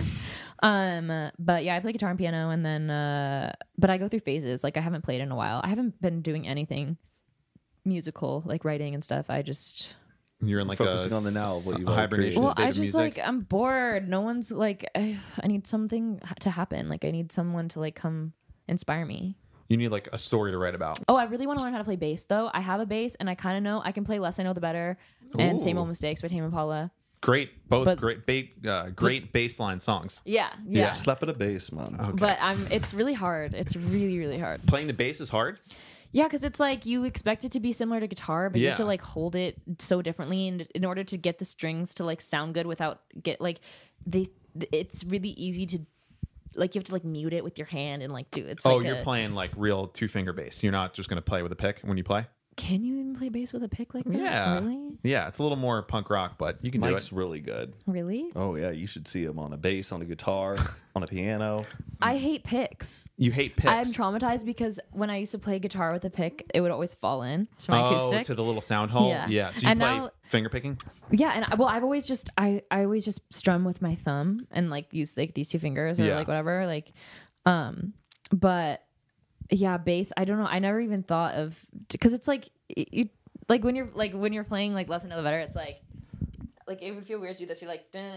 um, but yeah, I play guitar and piano, and then uh, but I go through phases. Like I haven't played in a while. I haven't been doing anything musical, like writing and stuff. I just You're in like Focusing a, on the now of what you've a already hibernation created. well, state I of just music. like I'm bored. No one's like I, I need something ha- to happen. Like I need someone to like come inspire me. you need like a story to write about. Oh, I really want to learn how to play bass though. I have a bass, and I kind of know I can play Less I Know the Better and Same Ooh. Old Mistakes by Tame Impala. Great, both But- great, ba- uh, great baseline songs. Yeah, yeah. Slap at a bass, man. Okay. But I'm. It's really hard. It's really really hard. Playing the bass is hard. Yeah, because it's like you expect it to be similar to guitar, but you have to Yeah. like hold it so differently, and in order to get the strings to like sound good without get like they, it's really easy to like you have to like mute it with your hand and like do it's. Oh, like you're a- playing like real two finger bass. You're not just gonna play with a pick when you play. Can you even play bass with a pick like that? Yeah, Really? yeah. It's a little more punk rock, but you can do Mike's it. really good. Really? Oh yeah, you should see him on a bass, on a guitar, on a piano. I hate picks. You hate picks. I'm traumatized because when I used to play guitar with a pick, it would always fall in to my oh, acoustic. to the little sound hole. Yeah. Yeah. So you And play now- finger picking. Yeah, and I, well, I've always just I I always just strum with my thumb and like use like these two fingers or Yeah. like whatever, like, um, but yeah, bass. I don't know. I never even thought of because it's like it, you like when you're like when you're playing like Less and Know the Better. It's like like it would feel weird to do this. You're like dun,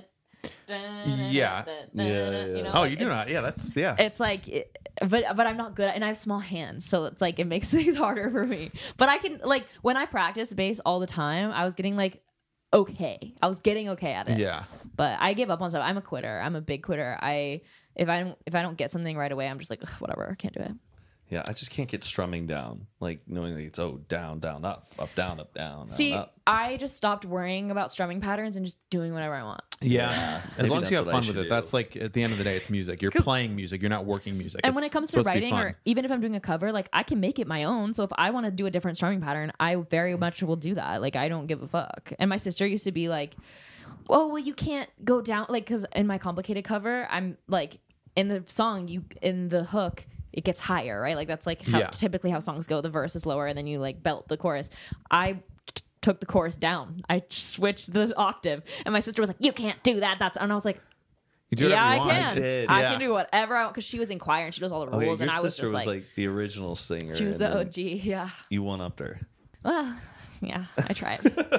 dun, Yeah. dun, dun, Yeah, dun, yeah. You know, Oh, like, you do it's- not. Yeah, that's yeah. It's like, it, but but I'm not good at, and I have small hands, so it's like it makes things harder for me. But I can like when I practice bass all the time, I was getting like okay, I was getting okay at it. Yeah. But I gave up on stuff. I'm a quitter. I'm a big quitter. I if I don't if I don't get something right away, I'm just like ugh, whatever. I can't do it. Yeah, I just can't get strumming down. Like knowing that it's oh down, down, up, up, down, up, down, See, down, up. I just stopped worrying about strumming patterns and just doing whatever I want. Yeah. As Maybe long as you have that's what I fun with should it. That's do. like at the end of the day, it's music. You're playing music. You're not working music. And It's when it comes to supposed be writing, fun. or even if I'm doing a cover, like I can make it my own. So if I want to do a different strumming pattern, I very much will do that. Like I don't give a fuck. And my sister used to be like, "Oh, well, you can't go down." Like because in my complicated cover, I'm like in the song, you in the hook, it gets higher, right? Like that's like how Yeah. typically how songs go. The verse is lower, and then you like belt the chorus. I t- took the chorus down. I switched the octave, and my sister was like, "You can't do that." That's and I was like. You do Yeah, whatever I you want. can. I did. I Yeah. can do whatever I want because she was in choir and she knows all the Okay, rules, your and I was sister just was like, like the original singer. she was and the then O G. Yeah. You one upped her. Well, yeah, I tried.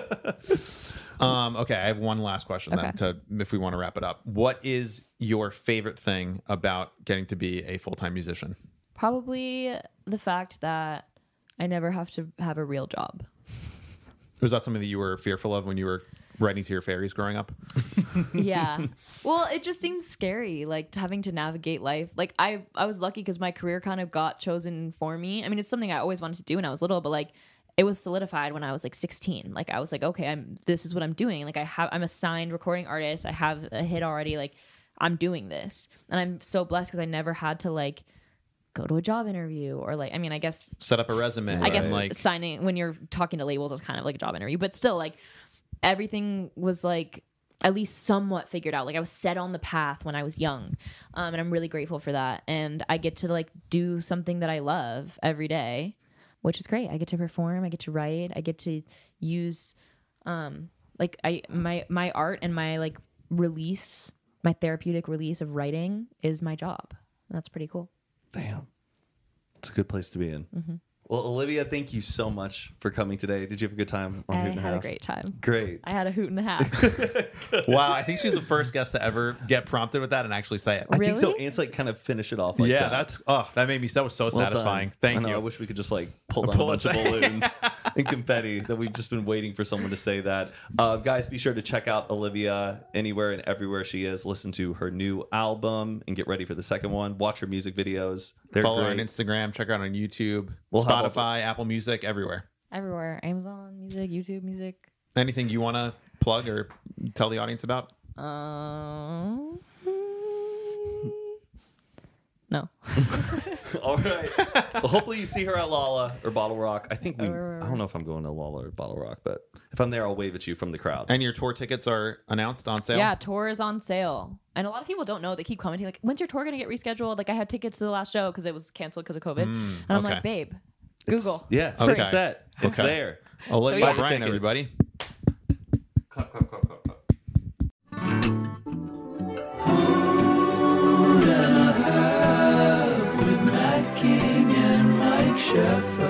Um, okay, I have one last question then Okay. to if we want to wrap it up. What is your favorite thing about getting to be a full-time musician? Probably the fact that I never have to have a real job. Was that something that you were fearful of when you were writing to your fairies growing up? Yeah. Well, it just seems scary, like having to navigate life. Like I, I was lucky because my career kind of got chosen for me. I mean, it's something I always wanted to do when I was little, but like it was solidified when I was like sixteen. Like I was like, okay, I'm. This is what I'm doing. Like I have. I'm a signed recording artist. I have a hit already. Like I'm doing this, and I'm so blessed because I never had to like go to a job interview or like. I mean, I guess Set up a resume. I guess and, like signing when you're talking to labels is kind of like a job interview, but still, like everything was like at least somewhat figured out. Like I was set on the path when I was young, um, and I'm really grateful for that. And I get to like do something that I love every day, which is great. I get to perform. I get to write. I get to use, um, like I my my art and my like release, my therapeutic release of writing is my job. That's pretty cool. Damn. It's a good place to be in. Mm-hmm. Well, Olivia, thank you so much for coming today. Did you have a good time on I Hoot and had a Half? great time. Great. I had a hoot and a half. wow, I think she's the first guest to ever get prompted with that and actually say it. I think so. Really? And to like kind of finish it off like yeah, that. that's oh, that made me that was so Well satisfying. done. Thank I know, you. I wish we could just like pull down Pull a it bunch of down. balloons and confetti that we've just been waiting for someone to say that. Uh, guys, be sure to check out Olivia anywhere and everywhere she is. Listen to her new album and get ready for the second one. Watch her music videos. They're Follow her great. on Instagram. Check her out on YouTube, We'll have all the- Spotify, Apple Music, everywhere. Everywhere. Amazon Music, YouTube Music. Anything you want to plug or tell the audience about? Um, no. All right. Well, hopefully you see her at Lala or Bottle Rock. I think we. Or- I don't know if I'm going to Lala or Bottle Rock, but if I'm there, I'll wave at you from the crowd. And your tour tickets are announced on sale? Yeah, tour is on sale. And a lot of people don't know. They keep commenting like, when's your tour going to get rescheduled? Like I had tickets to the last show because it was canceled because of COVID. and I'm okay. like, babe, It's- Google. Yeah, it's Okay. set. It's Okay. there. Olivia Oh, yeah. O'Brien, Tickets. everybody. Clap, clap, clap, clap, clap. With Matt King and Mike Sheffer.